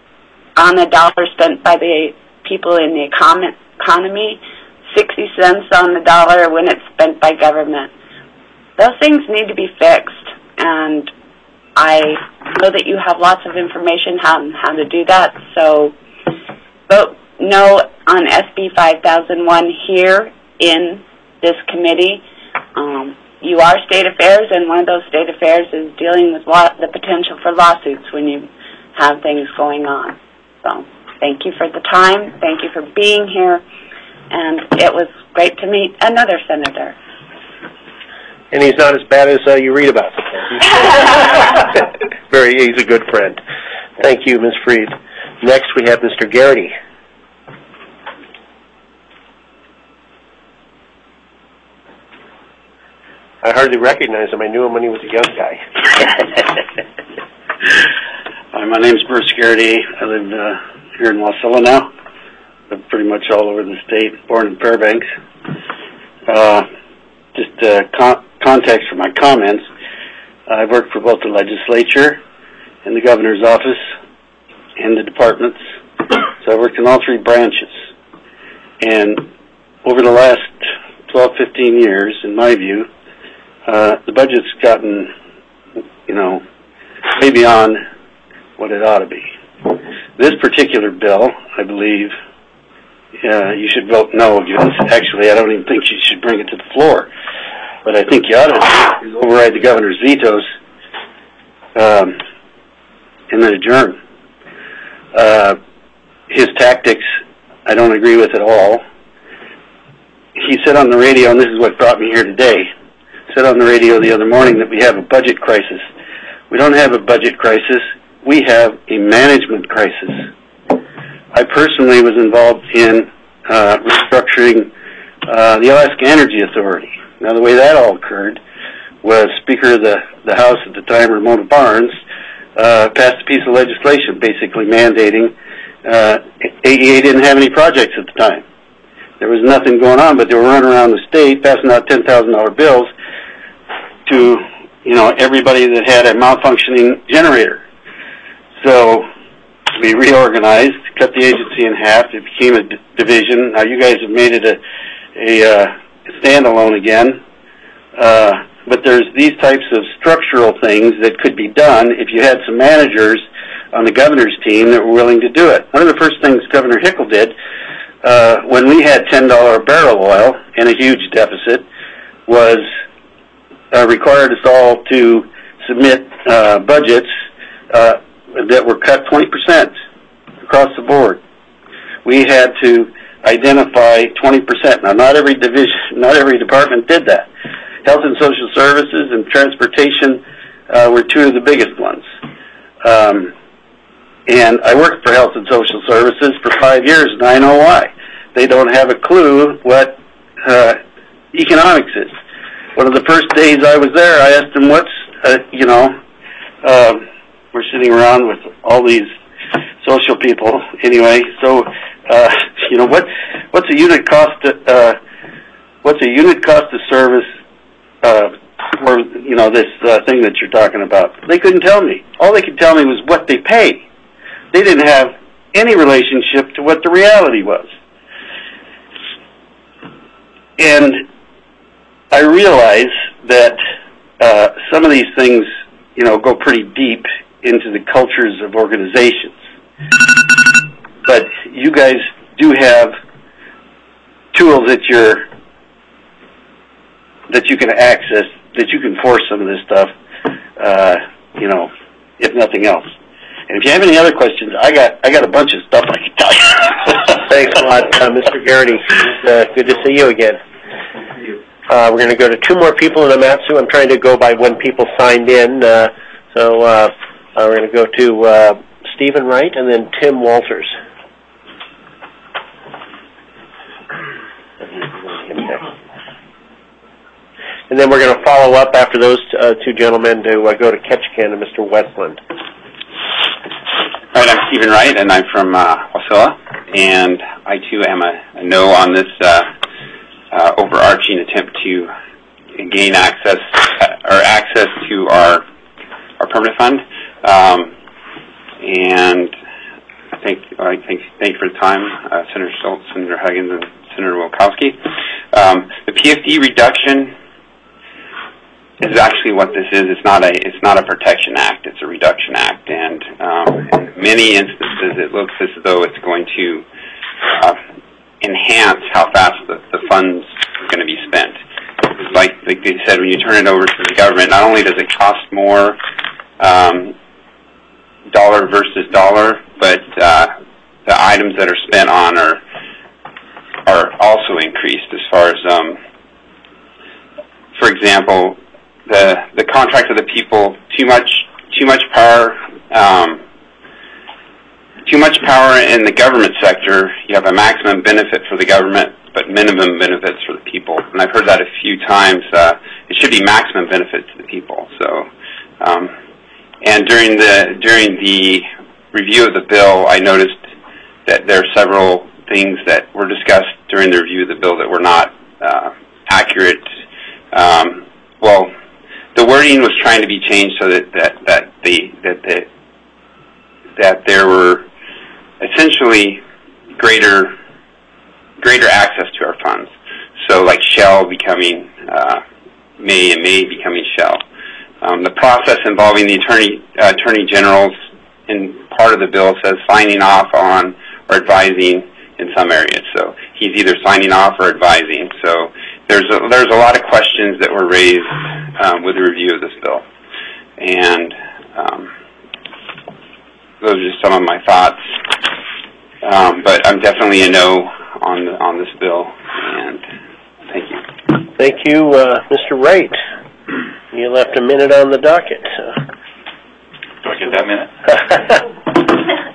on a dollar spent by the people in the econ- economy, sixty cents on the dollar when it's spent by government. Those things need to be fixed, and I know that you have lots of information on how to do that, so vote no on S B five thousand one here in this committee. Um, you are state affairs, and one of those state affairs is dealing with law, the potential for lawsuits when you have things going on. So thank you for the time. Thank you for being here, and it was great to meet another senator. And he's not as bad as uh, you read about. Very, he's a good friend. Thank you, Miz Freed. Next, we have Mister Garrity. I hardly recognize him. I knew him when he was a young guy. Hi, my name's Bruce Garrity. I live uh, here in Wasilla now. Live pretty much all over the state. Born in Fairbanks. Uh, just uh, con- context for my comments. I've worked for both the legislature and the governor's office and the departments. So I worked in all three branches. And over the last twelve, fifteen years, in my view, uh, the budget's gotten, you know, way beyond what it ought to be. This particular bill, I believe, uh, you should vote no against. Actually, I don't even think you should bring it to the floor. But I think you ought to override the governor's vetoes um, and then adjourn. Uh, his tactics, I don't agree with at all. He said on the radio, and this is what brought me here today, said on the radio the other morning that we have a budget crisis. We don't have a budget crisis. We have a management crisis. I personally was involved in uh, restructuring uh, the Alaska Energy Authority. Now, the way that all occurred was Speaker of the, the House at the time, Ramona Barnes, uh, passed a piece of legislation basically mandating uh, A E A didn't have any projects at the time. There was nothing going on, but they were running around the state passing out ten thousand dollars bills to, you know, everybody that had a malfunctioning generator. So we reorganized, cut the agency in half. It became a d- division. Now you guys have made it a, a uh, standalone again. Uh, but there's these types of structural things that could be done if you had some managers on the governor's team that were willing to do it. One of the first things Governor Hickel did uh, when we had ten dollars a barrel oil and a huge deficit was uh, required us all to submit uh, budgets uh, that were cut twenty percent across the board. We had to identify twenty percent. Now, not every division, not every department did that. Health and Social Services and Transportation uh, were two of the biggest ones. Um, And I worked for Health and Social Services for five years, and I know why. They don't have a clue what uh, economics is. One of the first days I was there, I asked them, what's, uh, you know, um, we're sitting around with all these social people anyway, so, uh, you know, what, what's a unit cost, uh, what's a unit cost of service, uh, for, you know, this uh, thing that you're talking about? They couldn't tell me. All they could tell me was what they pay. They didn't have any relationship to what the reality was. And I realize that uh, some of these things, you know, go pretty deep into the cultures of organizations. But you guys do have tools that you're that you can access, that you can force some of this stuff, uh, you know, if nothing else. And if you have any other questions, I got I got a bunch of stuff I can tell you. Thanks a lot, uh, Mister Garrity. It's uh, good to see you again. Uh, we're going to go to two more people in Amatsu. I'm trying to go by when people signed in. Uh, so uh, uh, we're going to go to uh, Stephen Wright and then Tim Walters. And then we're going to follow up after those uh, two gentlemen to uh, go to Ketchikan and Mister Westland. All right, I'm Stephen Wright, and I'm from uh, Wasilla, and I too am a, a no on this uh, uh, overarching attempt to gain access uh, or access to our our permanent fund. Um, and I think I think thank you for the time, uh, Senator Schultz, Senator Huggins, and Senator Wilkowski. Um, the P F D reduction is actually what this is. It's not a it's not a protection act. It's a reduction act, and um, in many instances, it looks as though it's going to uh, enhance how fast the, the funds are going to be spent. Like like they said, when you turn it over to the government, not only does it cost more, um, dollar versus dollar, but uh, the items that are spent on are are also increased. As far as, um, for example, the the contract of the people, too much too much power, um, too much power in the government sector. You have a maximum benefit for the government, but minimum benefits for the people. And I've heard that a few times. Uh, it should be maximum benefit to the people. So, um, and during the during the review of the bill, I noticed that there are several things that were discussed during the review of the bill that were not uh, accurate. Um, well, the wording was trying to be changed so that that that the that the that there were essentially greater greater access to our funds. So, like Shell becoming uh, May and May becoming Shell. Um, the process involving the attorney uh, attorney generals in part of the bill says signing off on or advising in some areas. So he's either signing off or advising. So there's a, there's a lot of questions that were raised um, with the review of this bill, and um, those are just some of my thoughts. Um, but I'm definitely a no on the, on this bill, and thank you. Thank you, uh, Mister Wright. You left a minute on the docket. So. Do I get that minute?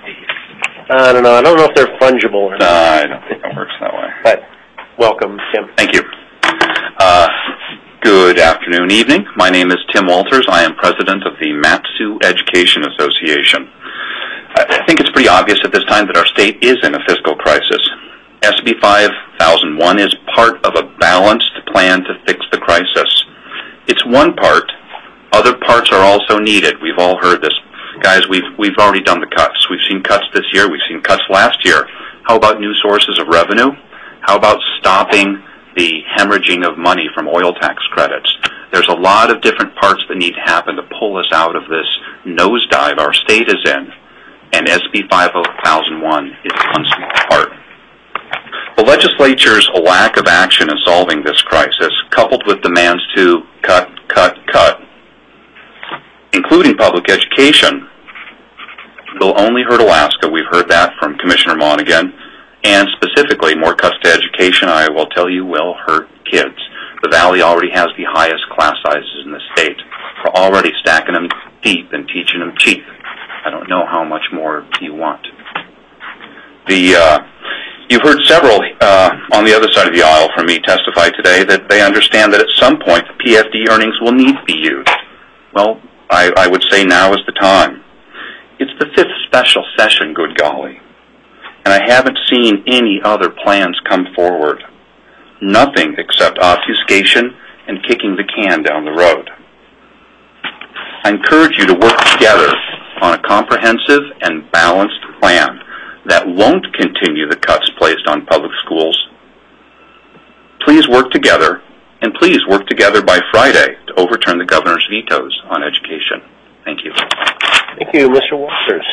I don't know. I don't know if they're fungible or not. No, I don't think it works that way. But welcome, Tim. Thank you. Uh, good afternoon, evening. My name is Tim Walters. I am president of the Matsu Education Association. I think it's pretty obvious at this time that our state is in a fiscal crisis. S B five thousand one is part of a balanced plan to fix the crisis. It's one part. Other parts are also needed. We've all heard this. Guys, we've we've already done the cuts. We've seen cuts this year. We've seen cuts last year. How about new sources of revenue? How about stopping the hemorrhaging of money from oil tax credits? There's a lot of different parts that need to happen to pull us out of this nosedive our state is in, and S B five thousand one is one small part. The legislature's lack of action in solving this crisis, coupled with demands to cut, cut, cut, including public education, will only hurt Alaska. We've heard that from Commissioner Monaghan. And specifically, more cuts to education, I will tell you, will hurt kids. The Valley already has the highest class sizes in the state. We're already stacking them deep and teaching them cheap. I don't know how much more you want. The uh, You've heard several uh, on the other side of the aisle from me testify today that they understand that at some point the P F D earnings will need to be used. Well, I, I would say now is the time. It's the fifth special session, good golly, and I haven't seen any other plans come forward. Nothing except obfuscation and kicking the can down the road. I encourage you to work together on a comprehensive and balanced plan that won't continue the cuts placed on public schools. Please work together, and please work together by Friday to overturn the governor's vetoes on education. Thank you. Thank you, Mister Walters.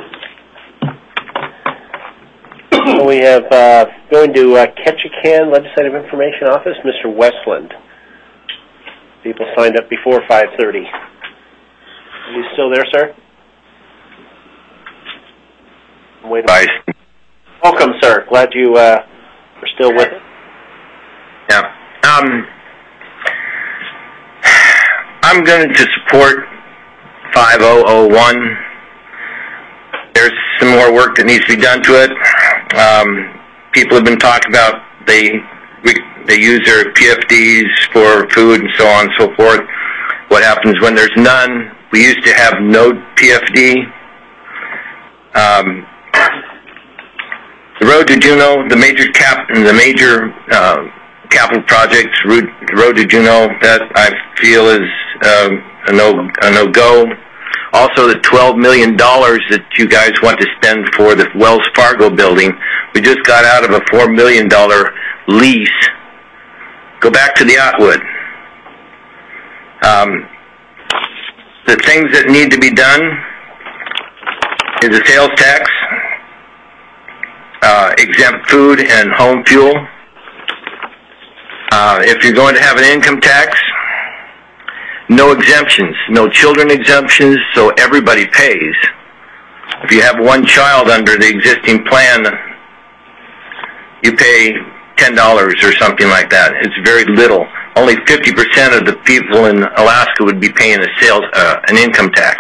We have uh, going to uh, Ketchikan Legislative Information Office, Mister Westland. People signed up before five thirty. Are you still there, sir? Wait a minute. Welcome, sir. Glad you uh, are still with us. Yeah. Um, I'm going to support five thousand one. There's some more work that needs to be done to it. Um, people have been talking about they they use their P F Ds for food and so on and so forth. What happens when there's none? We used to have no P F D. Um, the road to Juneau, the major cap, the major uh, capital projects, road, road to Juneau, that I feel is um, a no a no go. Also, the twelve million dollars that you guys want to spend for the Wells Fargo building, we just got out of a four million dollar lease. Go back to the Otwood. Um, the things that need to be done is a sales tax, uh, exempt food and home fuel. Uh, if you're going to have an income tax, no exemptions, no children exemptions, so everybody pays. If you have one child under the existing plan, you pay ten dollars or something like that. It's very little. Only fifty percent of the people in Alaska would be paying a sales, uh, an income tax.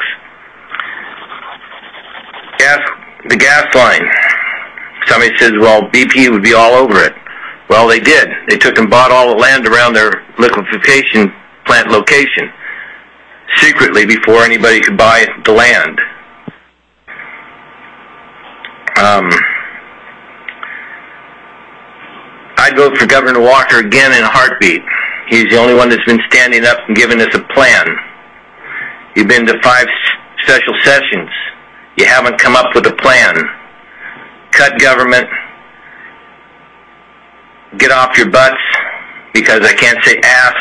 Gas, the gas line. Somebody says, well, B P would be all over it. Well, they did. They took and bought all the land around their liquefaction plant location secretly before anybody could buy the land. Um, I'd vote for Governor Walker again in a heartbeat. He's the only one that's been standing up and giving us a plan. You've been to five special sessions. You haven't come up with a plan. Cut government. Get off your butts, because I can't say ass,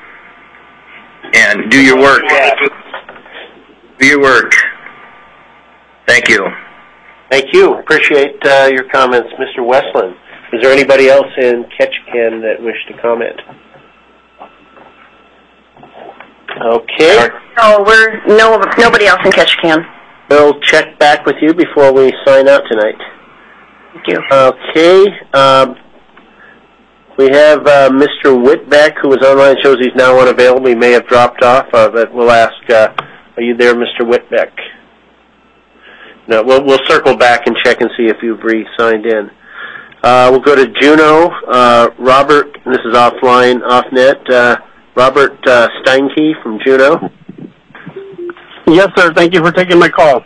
and do your work. Do your work. Thank you. Thank you. Appreciate uh, your comments, Mister Westland. Is there anybody else in Ketchikan that wished to comment? Okay. No, we're no nobody else in Ketchikan. We'll check back with you before we sign out tonight. Thank you. Okay. Um, we have uh, Mister Whitbeck, who was online. Shows he's now unavailable. He may have dropped off, uh, but we'll ask, uh, are you there, Mister Whitbeck? No, we'll, we'll circle back and check and see if you've re-signed in. Uh, we'll go to Juneau. Uh, Robert, this is offline, off-net. Uh, Robert uh, Steinke from Juneau. Yes, sir. Thank you for taking my call.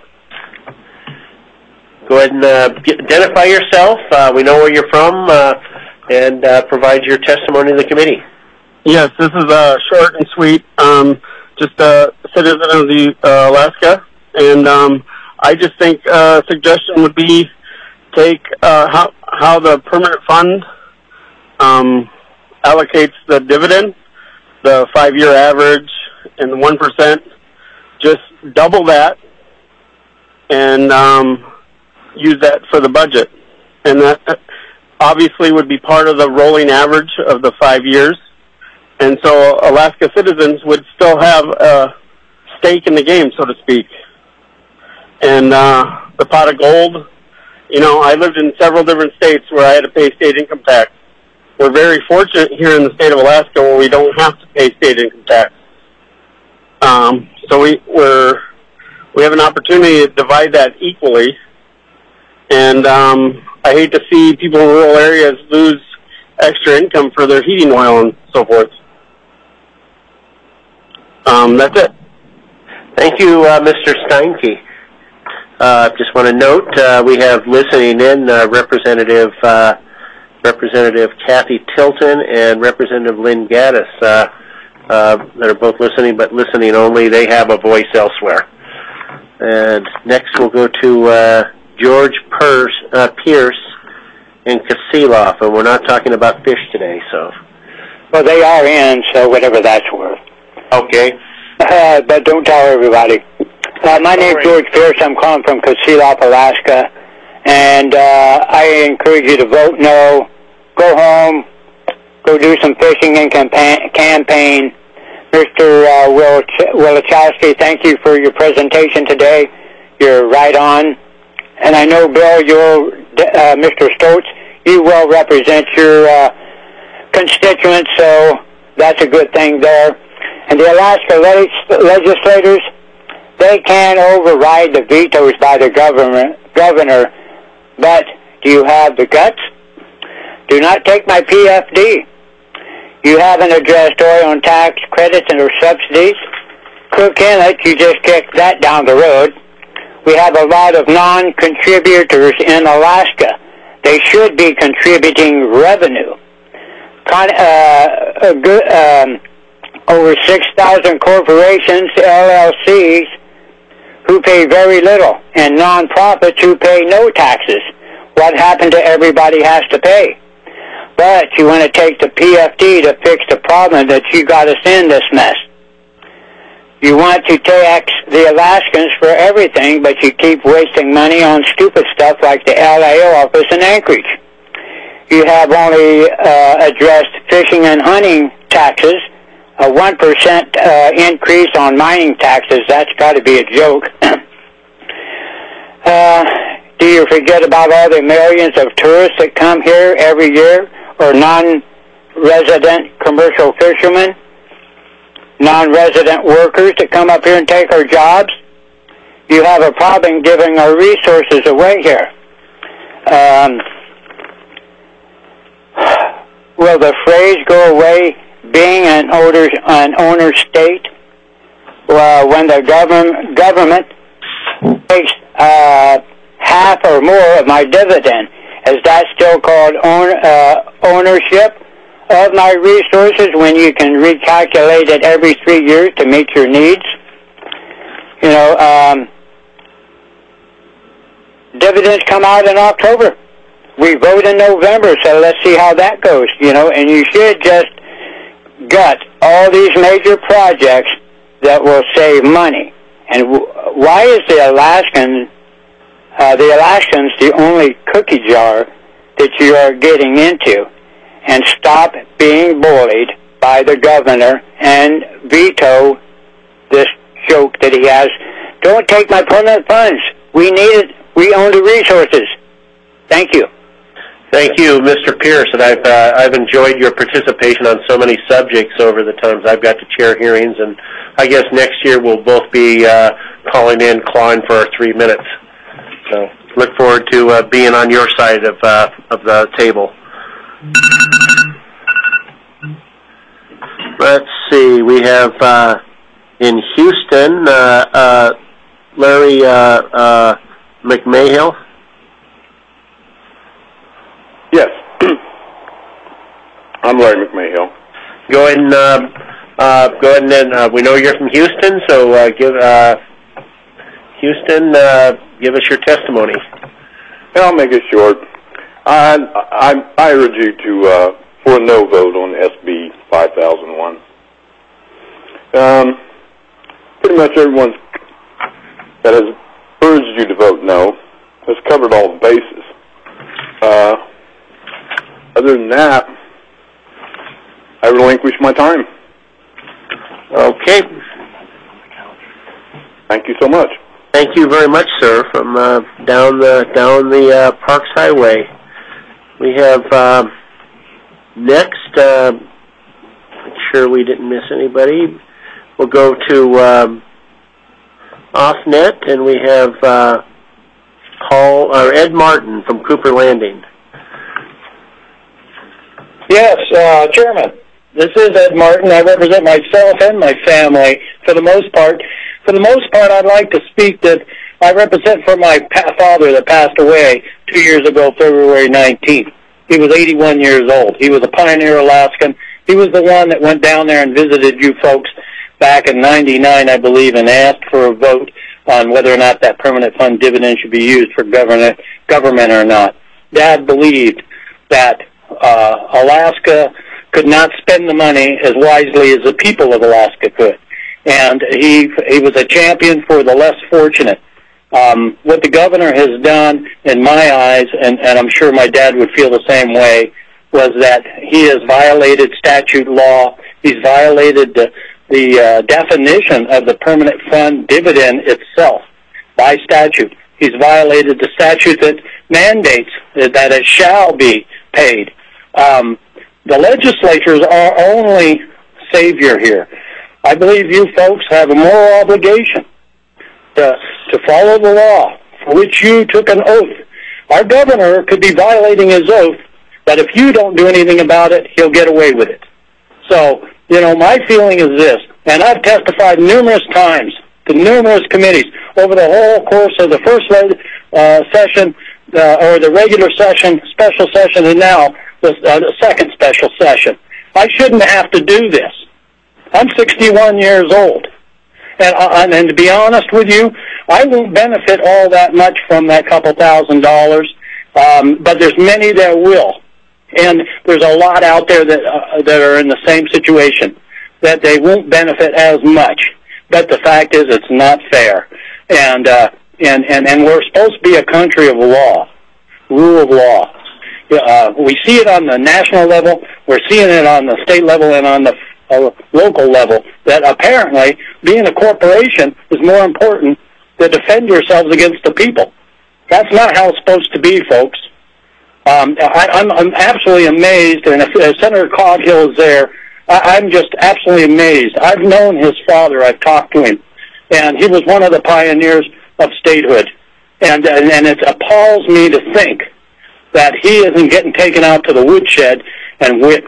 Go ahead and uh, get, identify yourself. Uh, we know where you're from, uh, and uh, provide your testimony to the committee. Yes, this is uh, short and sweet. Um, just a citizen of the uh, Alaska, and um, I just think a uh, suggestion would be take uh, how how the permanent fund um, allocates the dividend, the five-year average, and the one percent. Just double that, and um, use that for the budget, and that obviously would be part of the rolling average of the five years. And so Alaska citizens would still have a stake in the game, so to speak. And uh, the pot of gold, you know, I lived in several different states where I had to pay state income tax. We're very fortunate here in the state of Alaska where we don't have to pay state income tax. Um, so we, we're we have an opportunity to divide that equally. And um, I hate to see people in rural areas lose extra income for their heating oil and so forth. Um, that's it. Thank you, uh, Mister Steinke. Uh, just want to note uh, we have listening in uh, Representative uh, Representative Kathy Tilton and Representative Lynn Gaddis uh, uh, that are both listening, but listening only. They have a voice elsewhere. And next we'll go to uh, George Pierce, uh, Pierce in Kasilof, and we're not talking about fish today, so. Well, they are in, so whatever that's worth. Okay. Uh, but don't tell everybody. Uh, my name's George Pierce. I'm calling from Kasilof, Alaska, and uh, I encourage you to vote no. Go home. Go do some fishing and campaign. campaign. Mister Uh, Will Wilichowski, thank you for your presentation today. You're right on. And I know, Bill, you'll, uh, Mister Stoltz, you well represent your uh, constituents, so that's a good thing there. And the Alaska leg- legislators, they can override the vetoes by the government, governor, but do you have the guts? Do not take my P F D. You haven't addressed oil and tax credits and or subsidies. Cook Inlet, you just kicked that down the road. We have a lot of non-contributors in Alaska. They should be contributing revenue. Con- uh, a good, um, over six thousand corporations, L L Cs, who pay very little, and non-profits who pay no taxes. What happened to everybody has to pay? But you want to take the P F D to fix the problem that you got us in this mess. You want to tax the Alaskans for everything, but you keep wasting money on stupid stuff like the L A O office in Anchorage. You have only uh, addressed fishing and hunting taxes, a one percent uh, increase on mining taxes. That's got to be a joke. uh, do you forget about all the millions of tourists that come here every year, or non-resident commercial fishermen, non-resident workers that come up here and take our jobs? You have a problem giving our resources away here. Um, will the phrase go away, being an owner, an owner state, well, when the government government takes uh, half or more of my dividend? Is that still called own, uh, ownership of my resources when you can recalculate it every three years to meet your needs? You know, um, dividends come out in October. We vote in November, so let's see how that goes, you know, and you should just gut all these major projects that will save money. And w- why is the Alaskan Uh, the Alaskans the only cookie jar that you are getting into? And stop being bullied by the governor and veto this joke that he has. Don't take my permanent funds. We need it. We own the resources. Thank you. Thank you, Mister Pierce, and I've uh, I've enjoyed your participation on so many subjects over the times I've got to chair hearings, and I guess next year we'll both be uh, calling in, clawing for our three minutes. So look forward to uh, being on your side of uh, of the table. Let's see. We have uh, in Houston uh, uh, Larry uh, uh, McMahill. Yes, I'm Larry McMahill. Go ahead and uh, uh, go ahead and then uh, we know you're from Houston, so uh, give uh, Houston. Uh, Give us your testimony. I'll make it short. I I, I urge you to uh, for a no vote on S B five thousand one. Um, pretty much everyone that has urged you to vote no has covered all the bases. Uh, other than that, I relinquish my time. Okay. Thank you so much. Thank you very much, sir, from uh, down the down the uh, Parks Highway. We have uh, next, uh, make sure we didn't miss anybody. We'll go to um, OffNet, and we have uh, Paul or Ed Martin from Cooper Landing. Yes, uh, Chairman. This is Ed Martin. I represent myself and my family for the most part. For the most part, I'd like to speak that I represent for my pa- father that passed away two years ago, February nineteenth. He was eighty-one years old. He was a pioneer Alaskan. He was the one that went down there and visited you folks back in ninety-nine, I believe, and asked for a vote on whether or not that permanent fund dividend should be used for government, government or not. Dad believed that uh, Alaska could not spend the money as wisely as the people of Alaska could. And he he was a champion for the less fortunate. Um, what the governor has done, in my eyes, and, and I'm sure my dad would feel the same way, was that he has violated statute law. He's violated the, the uh, definition of the permanent fund dividend itself by statute. He's violated the statute that mandates that it shall be paid. Um, the legislatures are only savior here. I believe you folks have a moral obligation to, to follow the law for which you took an oath. Our governor could be violating his oath, but if you don't do anything about it, he'll get away with it. So, you know, my feeling is this, and I've testified numerous times to numerous committees over the whole course of the first uh, session, uh, or the regular session, special session, and now the, uh, the second special session. I shouldn't have to do this. I'm sixty-one years old. And, uh, and to be honest with you, I won't benefit all that much from that couple thousand dollars, um, but there's many that will. And there's a lot out there that uh, that are in the same situation, that they won't benefit as much. But the fact is, it's not fair. And, uh, and, and, and we're supposed to be a country of law, rule of law. Uh, we see it on the national level, we're seeing it on the state level and on the uh, local level, that apparently being a corporation is more important to defend yourselves against the people. That's not how it's supposed to be, folks. Um, I, I'm, I'm absolutely amazed, and if, if Senator Coghill is there, I, I'm just absolutely amazed. I've known his father. I've talked to him, and he was one of the pioneers of statehood. And, and, and it appalls me to think that he isn't getting taken out to the woodshed and whipped.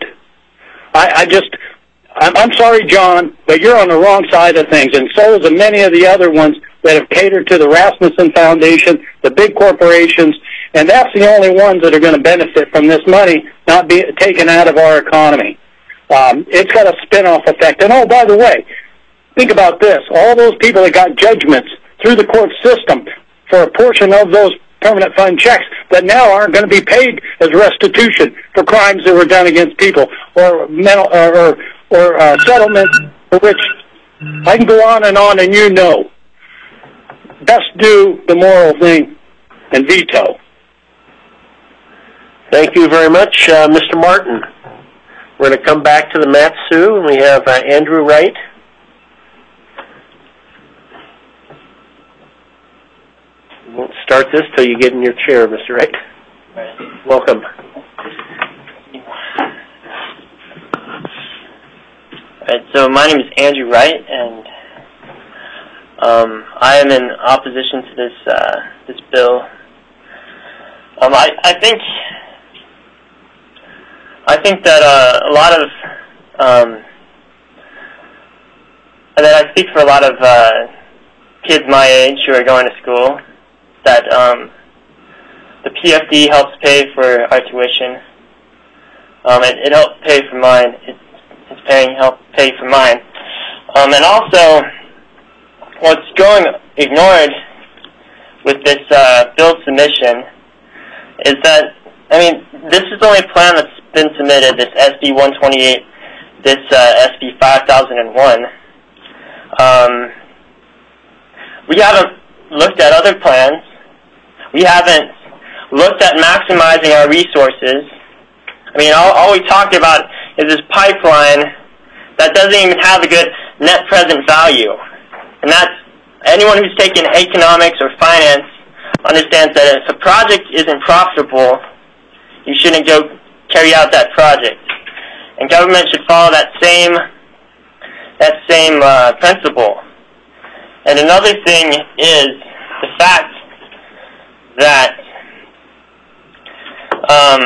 I, I just, I'm, I'm sorry, John, but you're on the wrong side of things, and so is many of the other ones that have catered to the Rasmussen Foundation, the big corporations, and that's the only ones that are going to benefit from this money not being taken out of our economy. Um, it's got a spin-off effect. And, oh, by the way, think about this. All those people that got judgments through the court system for a portion of those permanent fund checks that now aren't going to be paid as restitution for crimes that were done against people, or mental, or, or, or uh, settlements for which I can go on and on, and you know. Best do the moral thing and veto. Thank you very much, uh, Mister Martin. We're going to come back to the Mat-Su, and we have uh, Andrew Wright. We won't start this till you get in your chair, Mister Wright. Welcome. All right, so my name is Andrew Wright, and um, I am in opposition to this uh, this bill. Um, I, I think I think that uh, a lot of um, that I speak for a lot of uh, kids my age who are going to school. That um, the P F D helps pay for our tuition. Um, it, it helps pay for mine. It, it's paying help pay for mine. Um, and also, what's going ignored with this uh, bill submission is that, I mean, this is the only plan that's been submitted, this S B one twenty-eight, this uh, S B five thousand one. Um, we haven't looked at other plans. We haven't looked at maximizing our resources. I mean, all, all we talked about is this pipeline that doesn't even have a good net present value. And that's, anyone who's taken economics or finance understands that if a project isn't profitable, you shouldn't go carry out that project. And government should follow that same that same uh, principle. And another thing is the fact that um,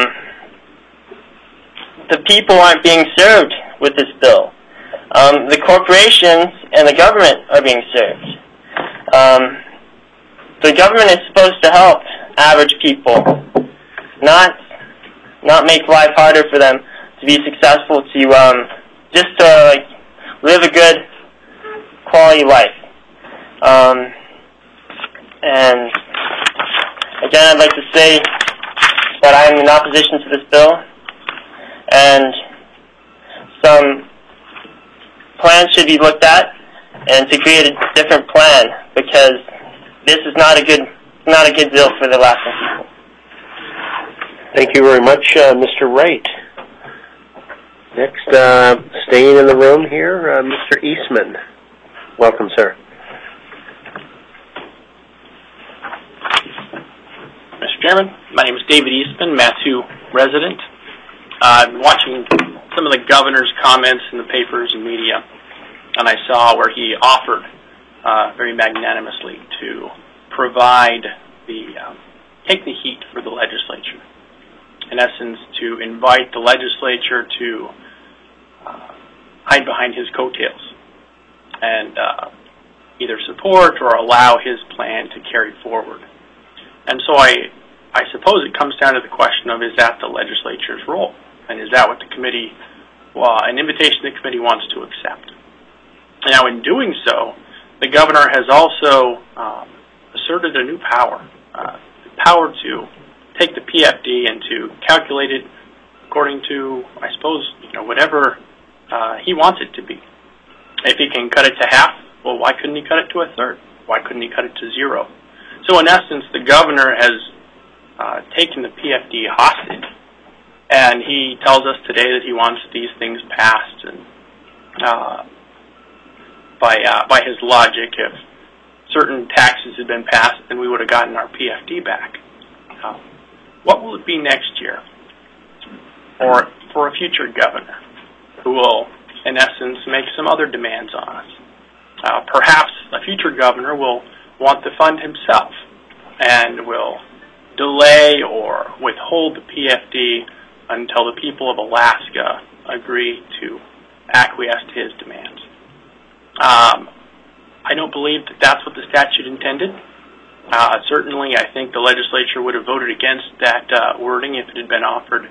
the people aren't being served with this bill. Um, the corporations and the government are being served. Um, the government is supposed to help average people, not not make life harder for them to be successful, to um, just to like, live a good quality life. Um, and again, I'd like to say that I am in opposition to this bill, and some plans should be looked at, and to create a different plan, because this is not a good not a good bill for the Alaskan people. Thank you very much, uh, Mister Wright. Next, uh, staying in the room here, uh, Mister Eastman. Welcome, sir. Mister Chairman, my name is David Eastman, Matsu resident. Uh, I've been watching some of the governor's comments in the papers and media, and I saw where he offered uh, very magnanimously to provide the, um, take the heat for the legislature. In essence, to invite the legislature to uh, hide behind his coattails and uh, either support or allow his plan to carry forward. And so I, I suppose it comes down to the question of, is that the legislature's role? And is that what the committee, well, an invitation the committee wants to accept? And now in doing so, the governor has also um, asserted a new power, uh, the power to take the P F D and to calculate it according to, I suppose, you know, whatever uh, he wants it to be. If he can cut it to half, well, why couldn't he cut it to a third? Why couldn't he cut it to zero? So in essence, the governor has uh, taken the P F D hostage, and he tells us today that he wants these things passed. And uh, by uh, by his logic, if certain taxes had been passed, then we would have gotten our P F D back. Uh, what will it be next year, or for a future governor who will, in essence, make some other demands on us? Uh, perhaps a future governor will want to fund himself and will delay or withhold the P F D until the people of Alaska agree to acquiesce to his demands. Um, I don't believe that that's what the statute intended. Uh, certainly, I think the legislature would have voted against that uh, wording if it had been offered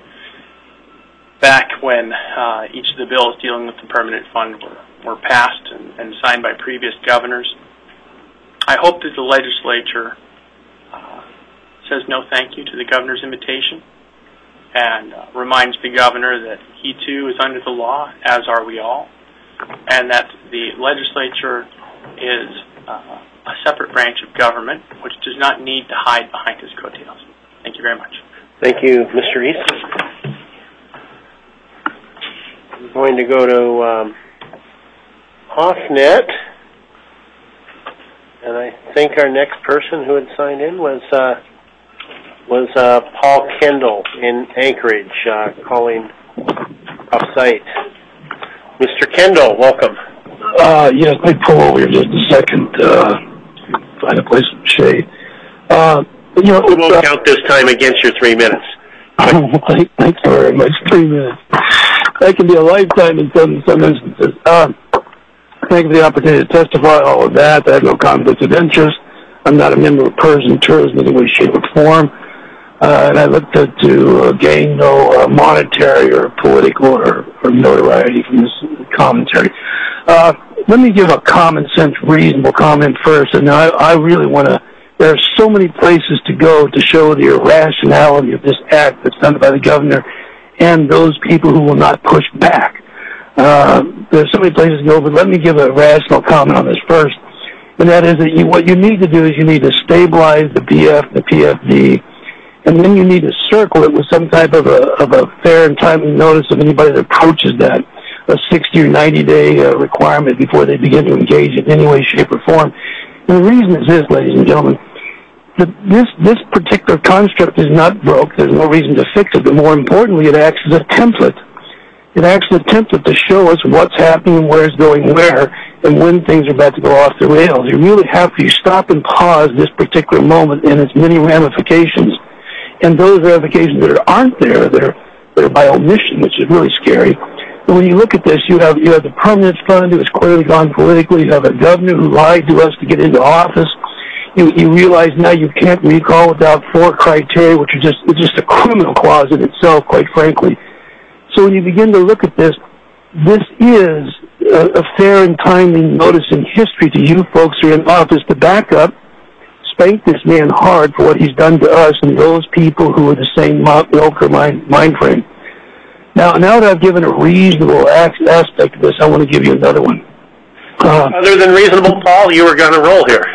back when uh, each of the bills dealing with the permanent fund were, were passed and, and signed by previous governors. I hope that the legislature uh, says no thank you to the governor's invitation and uh, reminds the governor that he too is under the law, as are we all, and that the legislature is uh, a separate branch of government which does not need to hide behind his coattails. Thank you very much. Thank you, Mister Easton. I'm going to go to um, OffNet, and I think our next person who had signed in was uh, was uh, Paul Kendall in Anchorage, uh, calling off-site. Mister Kendall, welcome. Uh, yes, let me pull over here just a second, uh, find a place of shade. Uh, you know, we won't uh, count this time against your three minutes. Thanks very much. Three minutes. That can be a lifetime in some, some instances. Uh, thank you for the opportunity to testify, all of that. I have no conflict of interest. I'm not a member of Persian tourism in any way, shape, or form. Uh, and I look to, to uh, gain no uh, monetary or political or, or notoriety from this commentary. Uh, let me give a common sense, reasonable comment first. And I, I really want to, there are so many places to go to show the irrationality of this act that's done by the governor and those people who will not push back. Uh, there's so many places to go, but let me give a rational comment on this first. And that is that you, what you need to do is you need to stabilize the B F, the P F D, and then you need to circle it with some type of a, of a fair and timely notice of anybody that approaches that, a sixty or ninety day uh, requirement before they begin to engage in any way, shape, or form. And the reason is this, ladies and gentlemen, that this, this particular construct is not broke. There's no reason to fix it, but more importantly, it acts as a template. It actually attempted to show us what's happening, where it's going where, and when things are about to go off the rails. You really have to stop and pause this particular moment and its many ramifications. And those ramifications that aren't there, they're, they're by omission, which is really scary. But when you look at this, you have you have the permanent fund who has clearly gone politically. You have a governor who lied to us to get into office. You, you realize now you can't recall without four criteria, which are just it's just a criminal clause in itself, quite frankly. So when you begin to look at this, this is a, a fair and timely notice in history to you folks who are in office to back up, spank this man hard for what he's done to us and those people who are the same ilk or mind, mind frame. Now, now that I've given a reasonable aspect of this, I want to give you another one. Uh, Other than reasonable, Paul, you were going to roll here.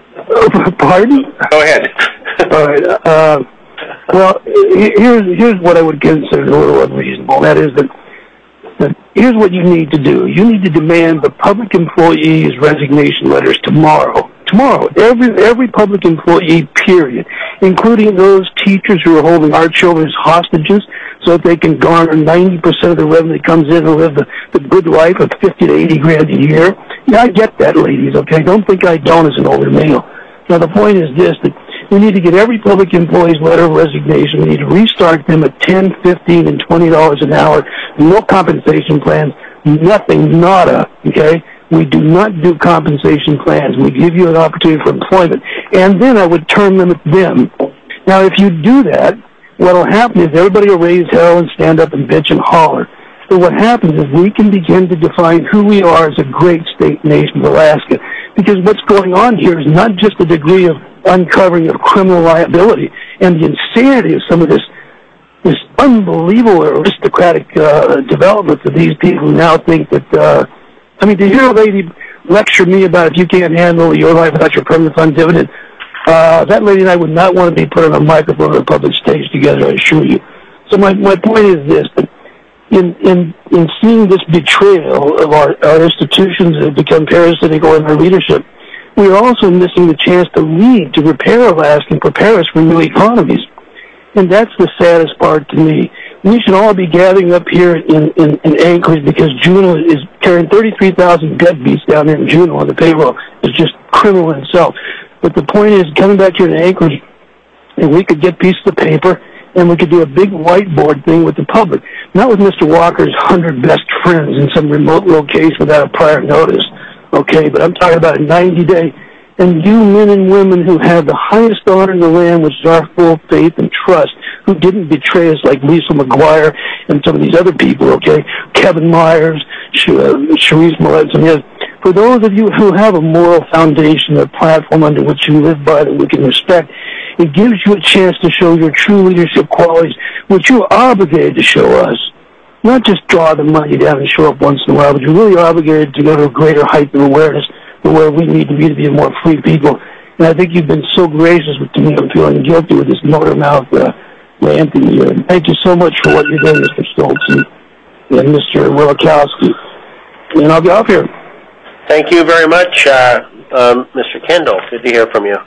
Pardon? Go ahead. All right. Uh, well, here's here's what I would consider a little unreasonable. That is that, that here's what you need to do. You need to demand the public employees' resignation letters tomorrow. Tomorrow, every every public employee, period, including those teachers who are holding our children as hostages, so that they can garner ninety percent of the revenue that comes in and live the, the good life of fifty to eighty grand a year. Yeah, I get that, ladies. Okay, don't think I don't as an older male. Now, the point is this: that we need to get every public employee's letter of resignation. We need to restart them at ten, fifteen, and twenty dollars an hour. No compensation plans, nothing, nada. Okay. We do not do compensation plans. We give you an opportunity for employment. And then I would term limit them. Now, if you do that, what will happen is everybody will raise hell and stand up and bitch and holler. But what happens is we can begin to define who we are as a great state nation of Alaska. Because what's going on here is not just a degree of uncovering of criminal liability and the insanity of some of this this unbelievable aristocratic uh, development of these people who now think that... Uh, I mean, to hear a lady lecture me about if you can't handle your life without your permanent fund dividend, uh, that lady and I would not want to be put on a microphone or a public stage together, I assure you. So my, my point is this, that in, in, in seeing this betrayal of our, our institutions that have become parasitic on our leadership, we are also missing the chance to lead, to repair Alaska and prepare us for new economies. And that's the saddest part to me. We should all be gathering up here in, in, in Anchorage because Juneau is carrying thirty-three thousand deadbeats down there in Juneau on the payroll. It's just criminal in itself. But the point is, coming back here in Anchorage, and we could get pieces of paper, and we could do a big whiteboard thing with the public. Not with Mister Walker's hundred best friends in some remote location without a prior notice. Okay, but I'm talking about a ninety-day. And you men and women who have the highest honor in the land, which is our full faith and trust, who didn't betray us like Lisa McGuire and some of these other people, okay? Kevin Myers, Sharice Millett, some others. For those of you who have a moral foundation, a platform under which you live by that we can respect, it gives you a chance to show your true leadership qualities, which you're obligated to show us. Not just draw the money down and show up once in a while, but you're really obligated to go to a greater height of awareness for where we need to be to be a more free people. And I think you've been so gracious with me. I'm feeling guilty with this motor mouth uh, ranting here. And thank you so much for what you're doing, Mister Stoltz and, and Mister Willikowski. And I'll be off here. Thank you very much, uh, um, Mister Kendall. Good to hear from you.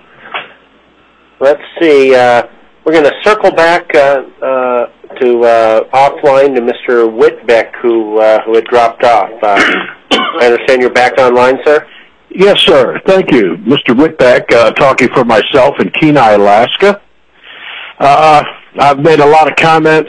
Let's see. Uh, we're going to circle back uh, uh, to uh, offline to Mister Whitbeck, who uh, who had dropped off. Uh, I understand you're back online, sir? Yes, sir. Thank you. Mister Whitbeck, uh, talking for myself in Kenai, Alaska. Uh, I've made a lot of comments.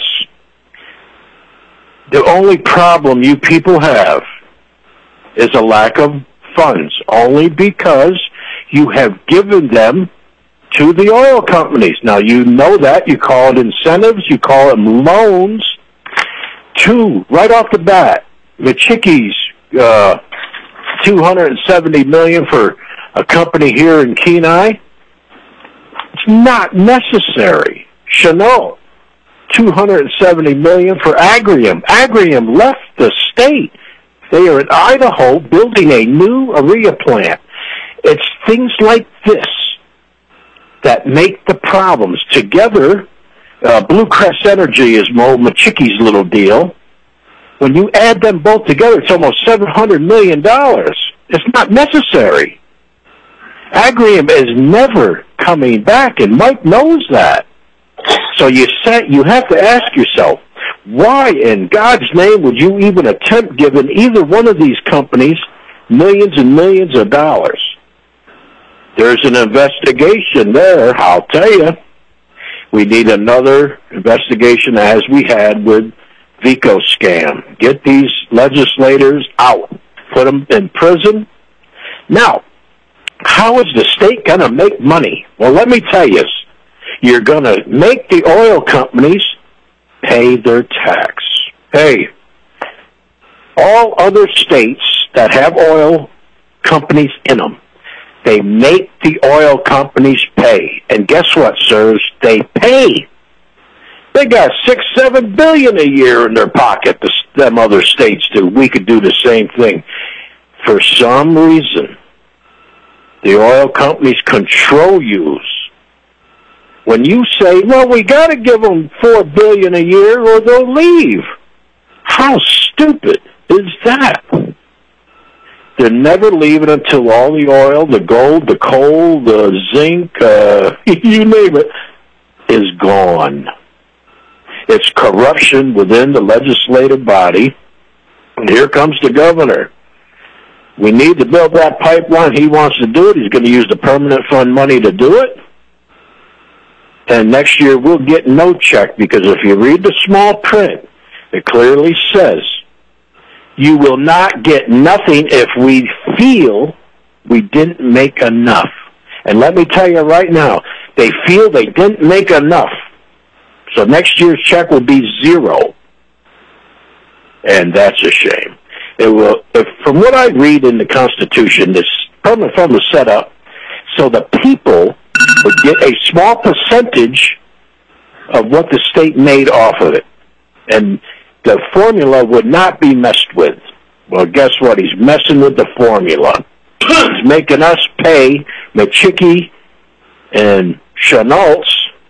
The only problem you people have is a lack of funds, only because you have given them to the oil companies. Now, you know that. You call it incentives. You call them loans. Two, right off the bat, Michicki's uh, two hundred seventy million dollars for a company here in Kenai. It's not necessary. Chanel, two hundred seventy million dollars for Agrium. Agrium left the state. They are in Idaho building a new urea plant. It's things like this that make the problems. Together, uh, Blue Crest Energy is Mo Michicki's little deal. When you add them both together, it's almost seven hundred million dollars. It's not necessary. Agrium is never coming back, and Mike knows that. So you say, you have to ask yourself, Why in God's name would you even attempt giving either one of these companies millions and millions of dollars? There's an investigation there, I'll tell you. We need another investigation as we had with Vico scam. Get these legislators out. Put them in prison. Now, how is the state going to make money? Well, let me tell you. You're going to make the oil companies pay their tax. Hey, all other states that have oil companies in them, they make the oil companies pay. And guess what, sirs? They pay. They got six, seven billion a year in their pocket, the, them other states do. We could do the same thing. For some reason, the oil companies control you. When you say, well, we got to give them four billion dollars a year or they'll leave. How stupid is that? They're never leaving until all the oil, the gold, the coal, the zinc, uh, you name it, is gone. It's corruption within the legislative body. And here comes the governor. We need to build that pipeline. He wants to do it. He's going to use the permanent fund money to do it. And next year we'll get no check, because if you read the small print, it clearly says you will not get nothing if we feel we didn't make enough. And let me tell you right now, they feel they didn't make enough. So next year's check will be zero. And that's a shame. It will, if, from what I read in the Constitution, this permanent fund was set up so the people would get a small percentage of what the state made off of it. And the formula would not be messed with. Well, guess what? He's messing with the formula. He's making us pay McChickey and Chenault's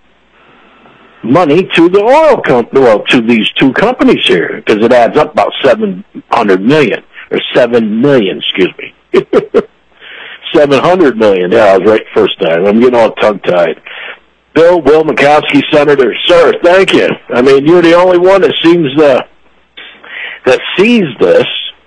money to the oil company, well, to these two companies here, because it adds up about seven hundred million, or seven million, excuse me. seven hundred million. Yeah, I was right first time. I'm getting all tongue-tied. Bill, Will Makowski, Senator. Sir, thank you. I mean, you're the only one that seems uh, that sees this.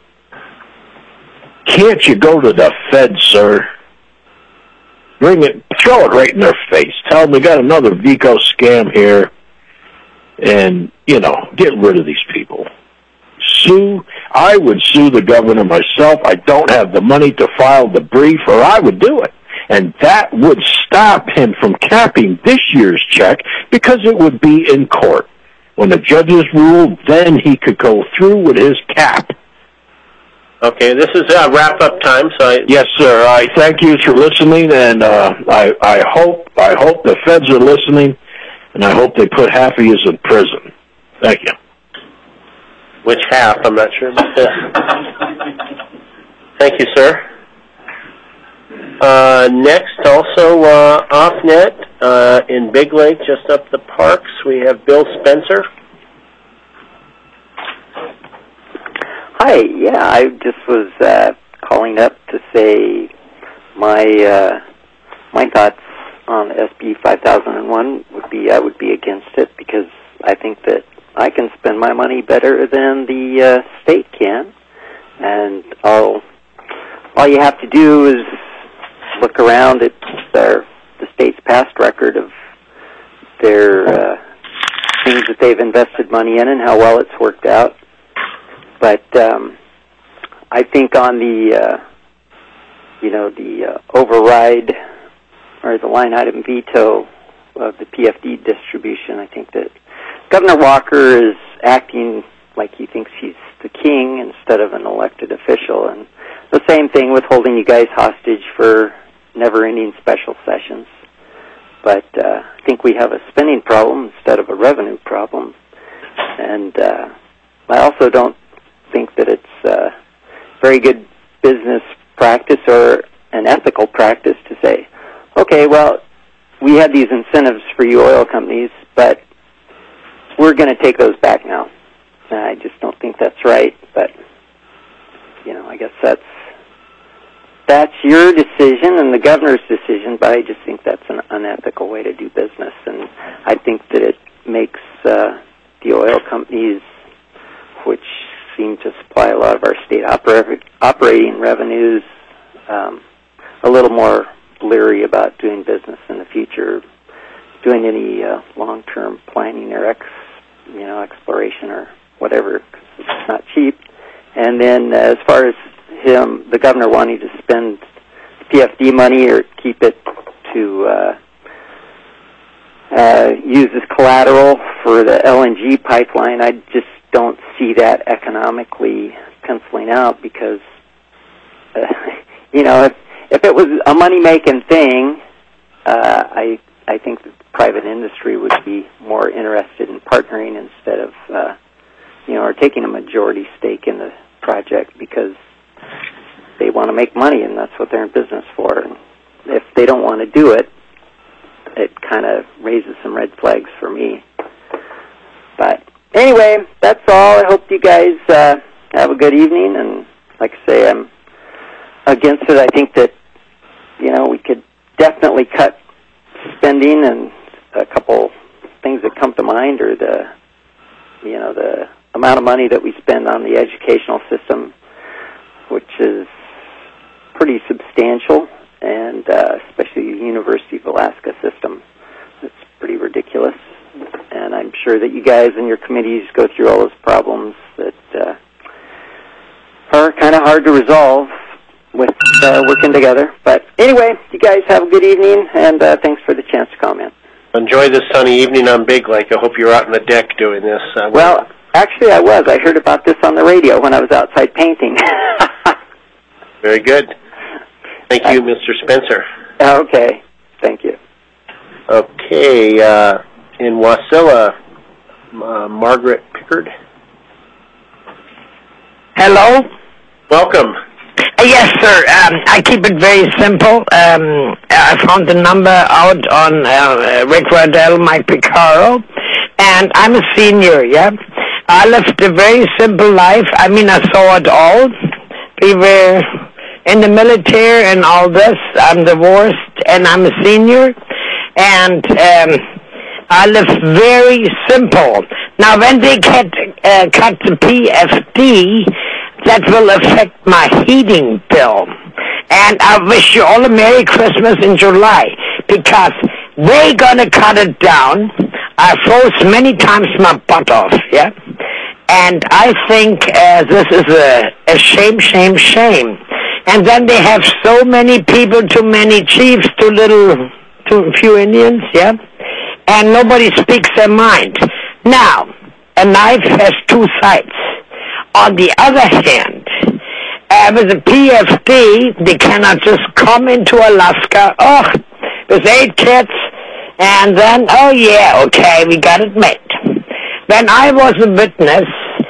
Can't you go to the Fed, sir? Bring it, throw it right in their face. Tell them we got another Vico scam here, and, you know, get rid of these people. Sue, I would sue the governor myself. I don't have the money to file the brief, or I would do it. And that would stop him from capping this year's check, because it would be in court. When the judges ruled, then he could go through with his cap. Okay, this is uh, wrap-up time. So I... Yes, sir. I thank you for listening, and uh, I, I hope I hope the feds are listening, and I hope they put half of you in prison. Thank you. Which half? I'm not sure about that. Thank you, sir. Uh, next, also uh, off-net uh, in Big Lake, just up the parks, we have Bill Spencer. Hi, yeah, I just was uh, calling up to say my uh, my thoughts on S B five thousand one would be I would be against it, because I think that I can spend my money better than the uh, state can, and all all you have to do is look around at their, the state's past record of their uh, things that they've invested money in and how well it's worked out. But um, I think on the, uh, you know, the uh, override or the line item veto of the P F D distribution, I think that Governor Walker is acting like he thinks he's the king instead of an elected official. And the same thing with holding you guys hostage for never-ending special sessions. But uh, I think we have a spending problem instead of a revenue problem. And uh, I also don't think that it's uh, very good business practice or an ethical practice to say, okay, well, we had these incentives for you oil companies, but we're going to take those back now. And I just don't think that's right, but, you know, I guess that's that's your decision and the governor's decision, but I just think that's an unethical way to do business, and I think that it makes uh, the oil companies state oper- operating revenues, um, a little more leery about doing business in the future, doing any uh, long-term planning or ex, you know, exploration or whatever, 'cause it's not cheap. And then uh, as far as him, the governor wanting to spend P F D money or keep it to uh, uh, use as collateral for the L N G pipeline, I just don't see that economically penciling out because, uh, you know, if, if it was a money-making thing, uh, I I think that the private industry would be more interested in partnering instead of, uh, you know, or taking a majority stake in the project because they want to make money and that's what they're in business for. And if they don't want to do it, it kind of raises some red flags for me. But anyway, that's all. I hope you guys uh, have a good evening. And like I say, I'm against it. I think that, you know, we could definitely cut spending, and a couple things that come to mind are the, you know, the amount of money that we spend on the educational system, which is pretty substantial, and uh, especially the University of Alaska system. It's pretty ridiculous. And I'm sure that you guys and your committees go through all those problems that uh, are kind of hard to resolve with uh, working together. But anyway, you guys have a good evening, and uh, thanks for the chance to comment. Enjoy this sunny evening on Big Lake. I hope you're out on the deck doing this. Uh, well, actually I was. I heard about this on the radio when I was outside painting. Very good. Thank you, Mister Spencer. Okay. Thank you. Okay. Uh, in Wasilla, uh, Margaret Pickard. Hello? Welcome. Uh, yes, sir. Um, I keep it very simple. Um, I found the number out on uh, Rick Waddell, Mike Picaro, and I'm a senior, yeah? I lived a very simple life. I mean, I saw it all. We were in the military and all this. I'm divorced, and I'm a senior, and um, I live very simple. Now, when they cut, uh, cut the P F D, that will affect my heating bill. And I wish you all a Merry Christmas in July, because they're going to cut it down. I froze many times my butt off, yeah? And I think uh, this is a, a shame, shame, shame. And then they have so many people, too many chiefs, too little, too few Indians, yeah? And nobody speaks their mind. Now, a knife has two sides. On the other hand, uh, with the P F D, they cannot just come into Alaska, oh, with eight kids, and then, oh yeah, okay, we got it made. When I was a witness,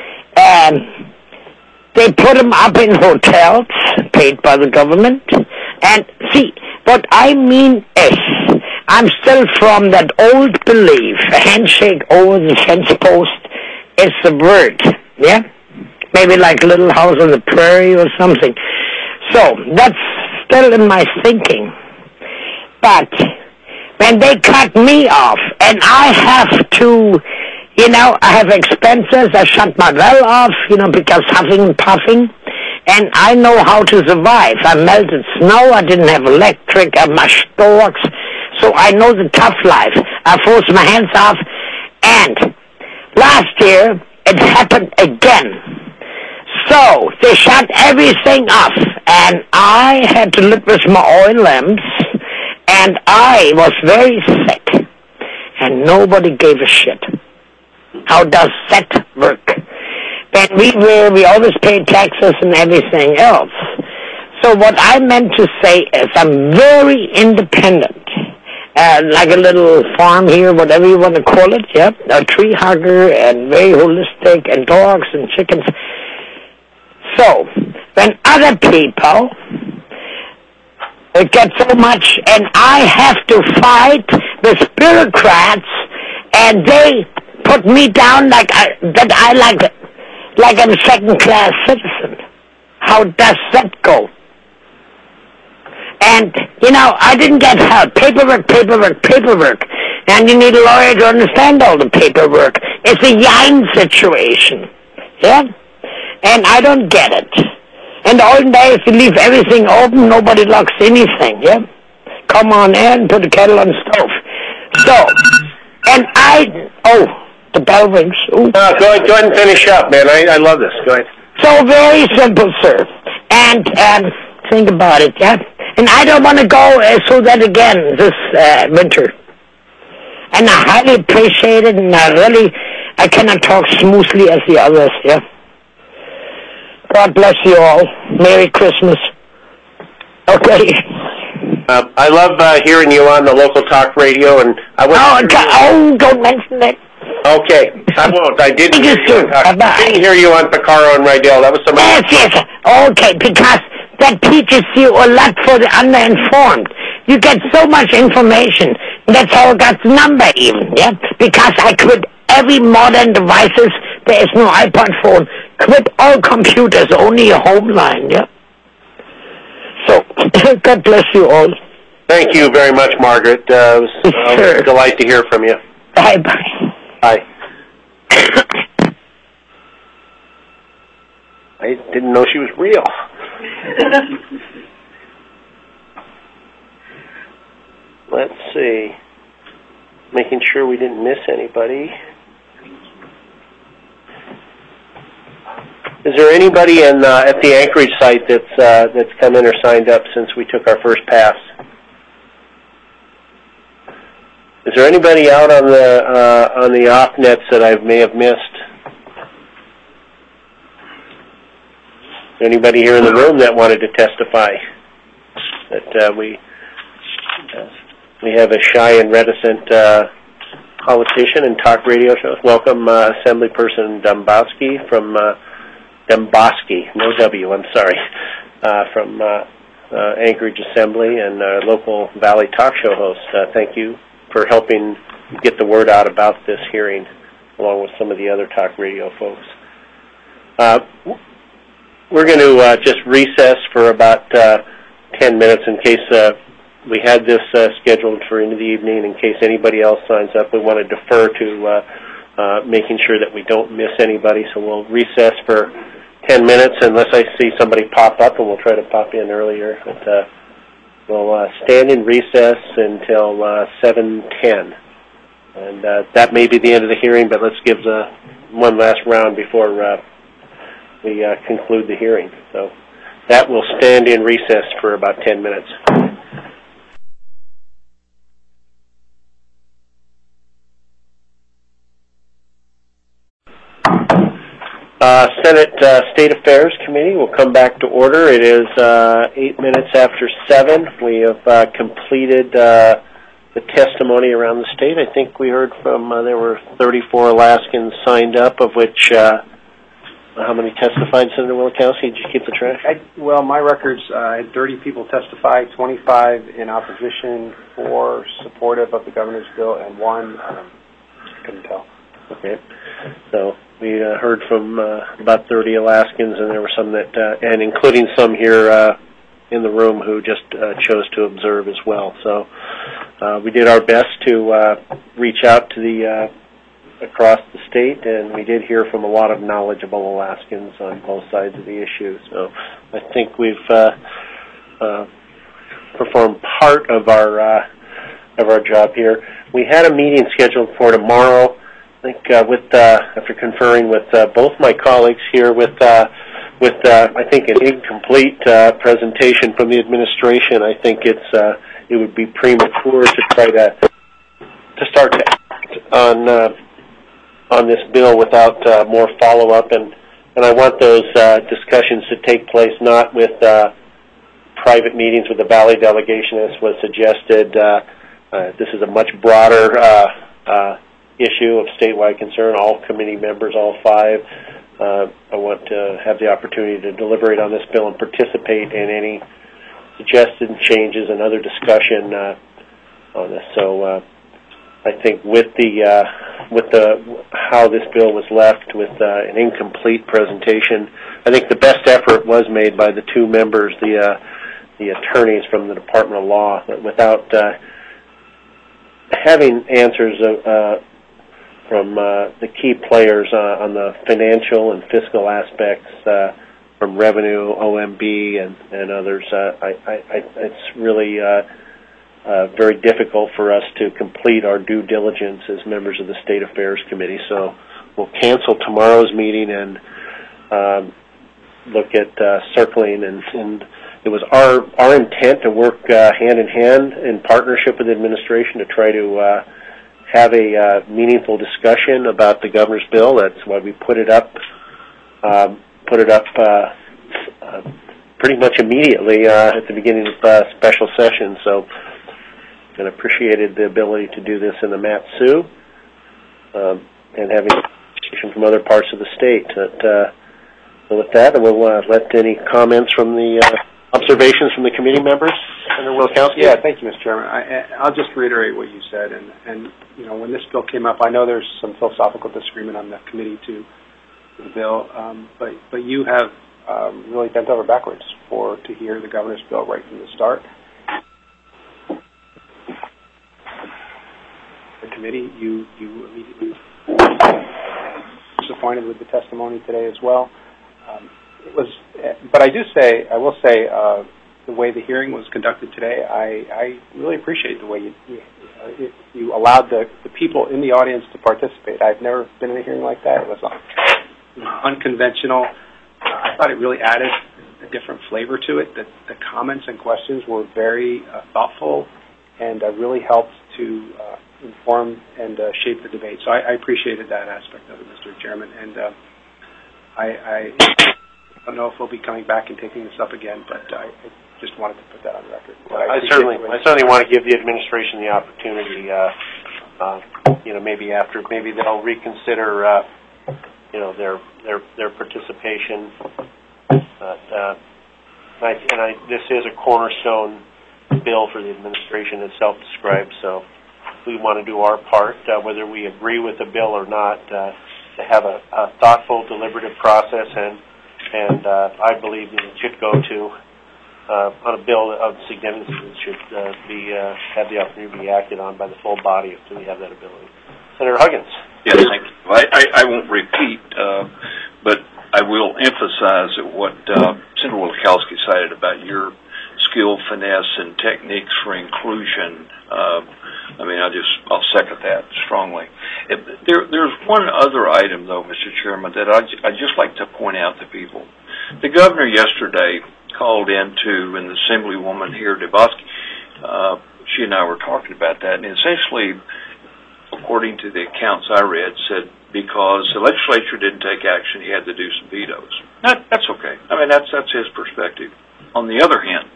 um, they put them up in hotels, paid by the government, and see, what I mean is, I'm still from that old belief, a handshake over the fence post is the word, yeah? Maybe like Little House on the Prairie or something. So, that's still in my thinking. But, when they cut me off, and I have to, you know, I have expenses, I shut my well off, you know, because huffing and puffing, and I know how to survive. I melted snow, I didn't have electric, I mushed dogs, so I know the tough life. I forced my hands off, and last year, it happened again. So, they shut everything off, and I had to live with my oil lamps, and I was very sick, and nobody gave a shit. How does that work? When we were, we always paid taxes and everything else. So what I meant to say is I'm very independent. Uh, like a little farm here, whatever you want to call it, yeah, a tree hugger and very holistic, and dogs and chickens. So, when other people uh, get so much, and I have to fight with bureaucrats, and they put me down like I, that I like, like I'm a second-class citizen. How does that go? And, you know, I didn't get help. Paperwork, paperwork, paperwork. And you need a lawyer to understand all the paperwork. It's a Yang situation. Yeah? And I don't get it. In the olden days, you leave everything open, nobody locks anything, yeah? Come on in, put the kettle on the stove. So, and I, oh, the bell rings. Ooh. No, go ahead, go ahead and finish up, man. I, I love this. Go ahead. So very simple, sir. And um, think about it, yeah? And I don't want to go uh, through that again this uh, winter. And I highly appreciate it, and I really, I cannot talk smoothly as the others, yeah? God bless you all. Merry Christmas. Okay. Uh, I love uh, hearing you on the local talk radio, and I went. Oh, oh don't mention that. Okay, I won't. I didn't hear you. On, uh, didn't hear you on Picaro and Rydell. That was somebody. Yes, yes. Okay, because that teaches you a lot for the underinformed. You get so much information. That's how I got the number even, yeah? Because I quit every modern devices. There is no iPod phone. Quit all computers, only a home line, yeah? So, God bless you all. Thank you very much, Margaret. Uh, it was, uh, sure. it was a delight to hear from you. Bye-bye. Bye. I didn't know she was real. Let's see. Making sure we didn't miss anybody. Is there anybody in uh, at the Anchorage site that's uh, that's come in or signed up since we took our first pass? Is there anybody out on the uh, on the off nets that I may have missed? Is there anybody here in the room that wanted to testify? That uh, we uh, we have a shy and reticent uh, politician and talk radio shows. Welcome, uh, Assemblyperson Domboski from. Uh, Domboski, no W, I'm sorry, uh, from uh, uh, Anchorage Assembly and uh, local Valley talk show host. Uh, thank you for helping get the word out about this hearing, along with some of the other talk radio folks. Uh, we're going to uh, just recess for about uh, ten minutes in case uh, we had this uh, scheduled for into the evening. In case anybody else signs up, we want to defer to uh, uh, making sure that we don't miss anybody, so we'll recess for ten minutes unless I see somebody pop up, and we'll try to pop in earlier. But, uh, we'll uh, stand in recess until uh, seven ten. And uh, that may be the end of the hearing, but let's give the one last round before uh, we uh, conclude the hearing. So that will stand in recess for about ten minutes. Uh, Senate uh, State Affairs Committee will come back to order. It is uh, eight minutes after seven. We have uh, completed uh, the testimony around the state. I think we heard from, uh, there were thirty-four Alaskans signed up, of which, uh, how many testified, Senator Wielechowski? Did you keep the track? I, well, my records uh, had thirty people testify, twenty-five in opposition, four supportive of the governor's bill, and one, um, couldn't tell. Okay. So we uh, heard from uh, about thirty Alaskans, and there were some that, uh, and including some here uh, in the room who just uh, chose to observe as well. So uh, we did our best to uh, reach out to the uh, across the state, and we did hear from a lot of knowledgeable Alaskans on both sides of the issue. So I think we've uh, uh, performed part of our uh, of our job here. We had a meeting scheduled for tomorrow. I think uh, with uh, after conferring with uh, both my colleagues here, with uh, with uh, I think an incomplete uh, presentation from the administration, I think it's uh, it would be premature to try to to start to act on uh, on this bill without uh, more follow up, and and I want those uh, discussions to take place not with uh, private meetings with the Valley delegation, as was suggested. Uh, uh, this is a much broader Uh, uh, issue of statewide concern, all committee members, all five. Uh, I want to have the opportunity to deliberate on this bill and participate in any suggested changes and other discussion uh, on this. So uh, I think with the uh, with the how this bill was left with uh, an incomplete presentation, I think the best effort was made by the two members, the uh, the attorneys from the Department of Law, without uh, having answers of, uh, from uh, the key players uh, on the financial and fiscal aspects. Uh, from Revenue, O M B, and, and others. Uh, I, I, I, it's really uh, uh, very difficult for us to complete our due diligence as members of the State Affairs Committee. So we'll cancel tomorrow's meeting and um, look at uh, circling. And, and it was our our intent to work uh, hand in hand in partnership with the administration to try to uh, have a uh, meaningful discussion about the governor's bill. That's why we put it up. Um, put it up uh, uh, pretty much immediately uh, at the beginning of uh, special session. So, and appreciated the ability to do this in the M A T S U um, and having participation from other parts of the state. But, uh, so with that, I will uh, let any comments from the uh, observations from the committee members. Senator Wilkowski. Yeah, thank you, Mister Chairman. I, I'll just reiterate what you said. And, and you know, when this bill came up, I know there's some philosophical disagreement on the committee to the bill, um, but but you have um, really bent over backwards for to hear the governor's bill right from the start. The committee, you you immediately disappointed with the testimony today as well. Um, it was, but I do say, I will say, uh, the way the hearing was conducted today, I, I really appreciate the way you you, uh, you allowed the, the people in the audience to participate. I've never been in a hearing like that. It was unconventional. Uh, I thought it really added a different flavor to it. The, the comments and questions were very uh, thoughtful and uh, really helped to uh, inform and uh, shape the debate. So I, I appreciated that aspect of it, Mister Chairman. And uh, I, I don't know if we'll be coming back and taking this up again, but I, I just wanted to put that on the record. I, I certainly, I certainly want to give the administration the opportunity. Uh, uh, you know, maybe after, maybe they'll reconsider. Uh, you know, their their their participation. But, uh, and, I, and I, this is a cornerstone bill for the administration, as self-described, so we want to do our part, uh, whether we agree with the bill or not, uh, to have a, a thoughtful, deliberative process, and and uh, I believe that it should go to, uh, on a bill of significance, it should uh, be uh, have the opportunity to be acted on by the full body if we have that ability. Senator Huggins. Yes, thank you. I, I, I won't repeat, uh, but I will emphasize what uh, Senator Wilkowski cited about your skill, finesse, and techniques for inclusion. Uh, I mean, I just, I'll second that strongly. If, there, there's one other item, though, Mister Chairman, that I'd, I'd just like to point out to people. The governor yesterday called into, and the Assemblywoman here, DeBoski, uh, she and I were talking about that, and essentially, according to the accounts I read, said because the legislature didn't take action, he had to do some vetoes. That, that's okay. I mean, that's that's his perspective. On the other hand,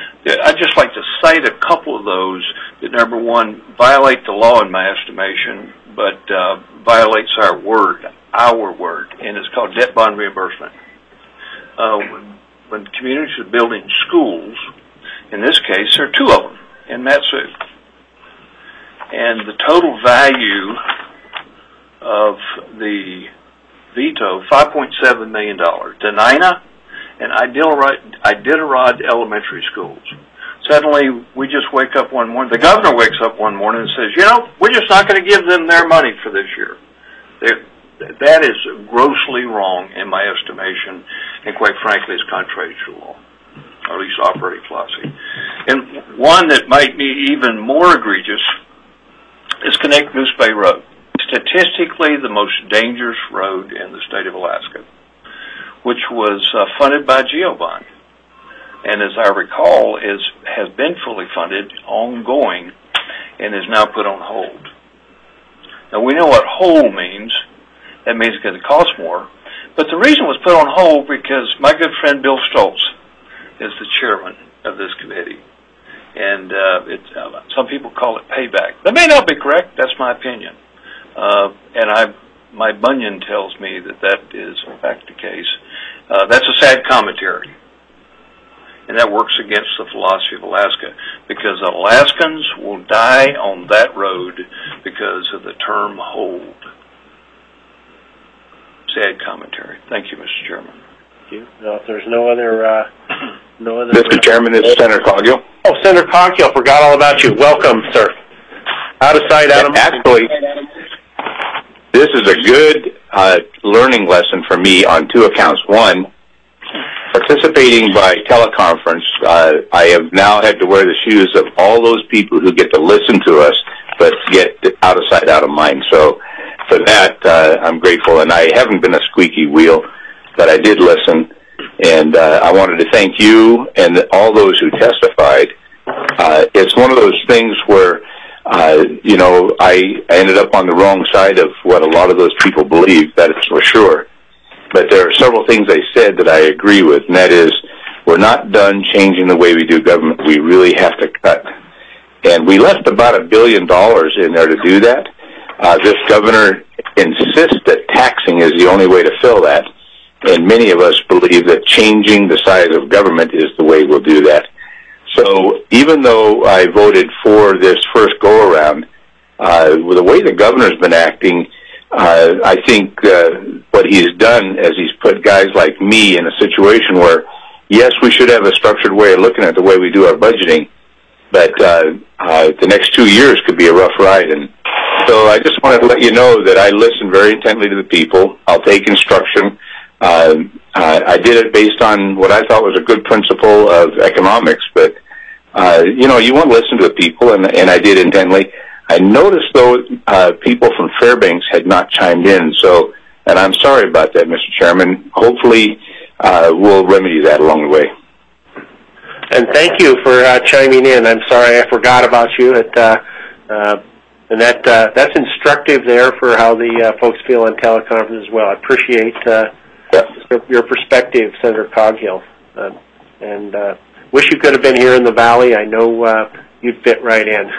I'd just like to cite a couple of those that, number one, violate the law in my estimation, but uh, violates our word, our word, and it's called debt bond reimbursement. Uh, when, when communities are building schools, in this case, there are two of them in Mat-Su. And the total value of the veto, five point seven million dollars. Denina and Iditarod, Iditarod Elementary Schools. Suddenly, we just wake up one morning, the governor wakes up one morning and says, you know, we're just not going to give them their money for this year. They're, that is grossly wrong in my estimation, and quite frankly, is contrary to law, or at least operating philosophy. And one that might be even more egregious is Connect Moose Bay Road. Statistically, the most dangerous road in the state of Alaska, which was uh, funded by GeoBond, and as I recall, is has been fully funded, ongoing, and is now put on hold. Now we know what hold means. That means it's going to cost more. But the reason it was put on hold because my good friend Bill Stoltz is the chairman of this committee. And uh, it, uh, some people call it payback. That may not be correct. That's my opinion. Uh, and I, my bunion tells me that that is, in fact, the case. Uh, that's a sad commentary. And that works against the philosophy of Alaska, because Alaskans will die on that road because of the term hold. Sad commentary. Thank you, Mister Chairman. Thank you. Now, if there's no other, uh, no other. Mister Chairman, it's Senator Coghill. Oh, Senator Coghill, forgot all about you. Welcome, sir. Out of sight, out of mind. Actually, this is a good uh, learning lesson for me on two accounts. One, participating by teleconference, uh, I have now had to wear the shoes of all those people who get to listen to us, but get out of sight, out of mind. So for that, uh, I'm grateful, and I haven't been a squeaky wheel, but I did listen, and uh, I wanted to thank you and all those who testified. Uh, it's one of those things where, uh, you know, I, I ended up on the wrong side of what a lot of those people believe, that is for sure. But there are several things they said that I agree with, and that is, we're not done changing the way we do government. We really have to cut. And we left about a billion dollars in there to do that. Uh, this governor insists that taxing is the only way to fill that, and many of us believe that changing the size of government is the way we'll do that. So even though I voted for this first go-around, uh, with the way the governor's been acting, uh, I think uh, what he's done is he's put guys like me in a situation where, yes, we should have a structured way of looking at the way we do our budgeting, but uh, uh, the next two years could be a rough ride. And so I just wanted to let you know that I listen very intently to the people. I'll take instruction. Uh, uh, I did it based on what I thought was a good principle of economics, but Uh, you know, you want to listen to the people, and, and I did intently. I noticed, though, uh, people from Fairbanks had not chimed in, so, and I'm sorry about that, Mister Chairman. Hopefully, uh, we'll remedy that along the way. And thank you for uh, chiming in. I'm sorry I forgot about you. It, uh, uh, and that uh, that's instructive there for how the uh, folks feel on teleconference as well. I appreciate uh, yeah. your perspective, Senator Coghill. Uh, and uh, wish you could have been here in the Valley. I know uh, you'd fit right in.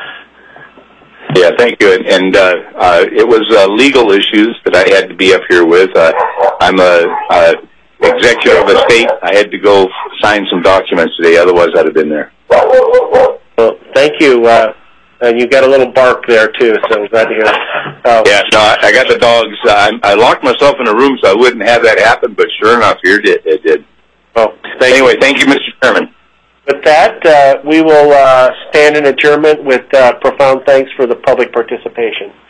Yeah, thank you. And, and uh, uh, it was uh, legal issues that I had to be up here with. Uh, I'm a, a executive of a state. I had to go sign some documents today. Otherwise, I'd have been there. Well, thank you. Uh, and you got a little bark there too, so I'm glad to hear it. Uh, yeah, no, I, I got the dogs. I, I locked myself in a room so I wouldn't have that happen. But sure enough, here it did. It did. Well, thank anyway, you. thank you, Mister Chairman. With that, uh, we will uh, stand in adjournment with uh, profound thanks for the public participation.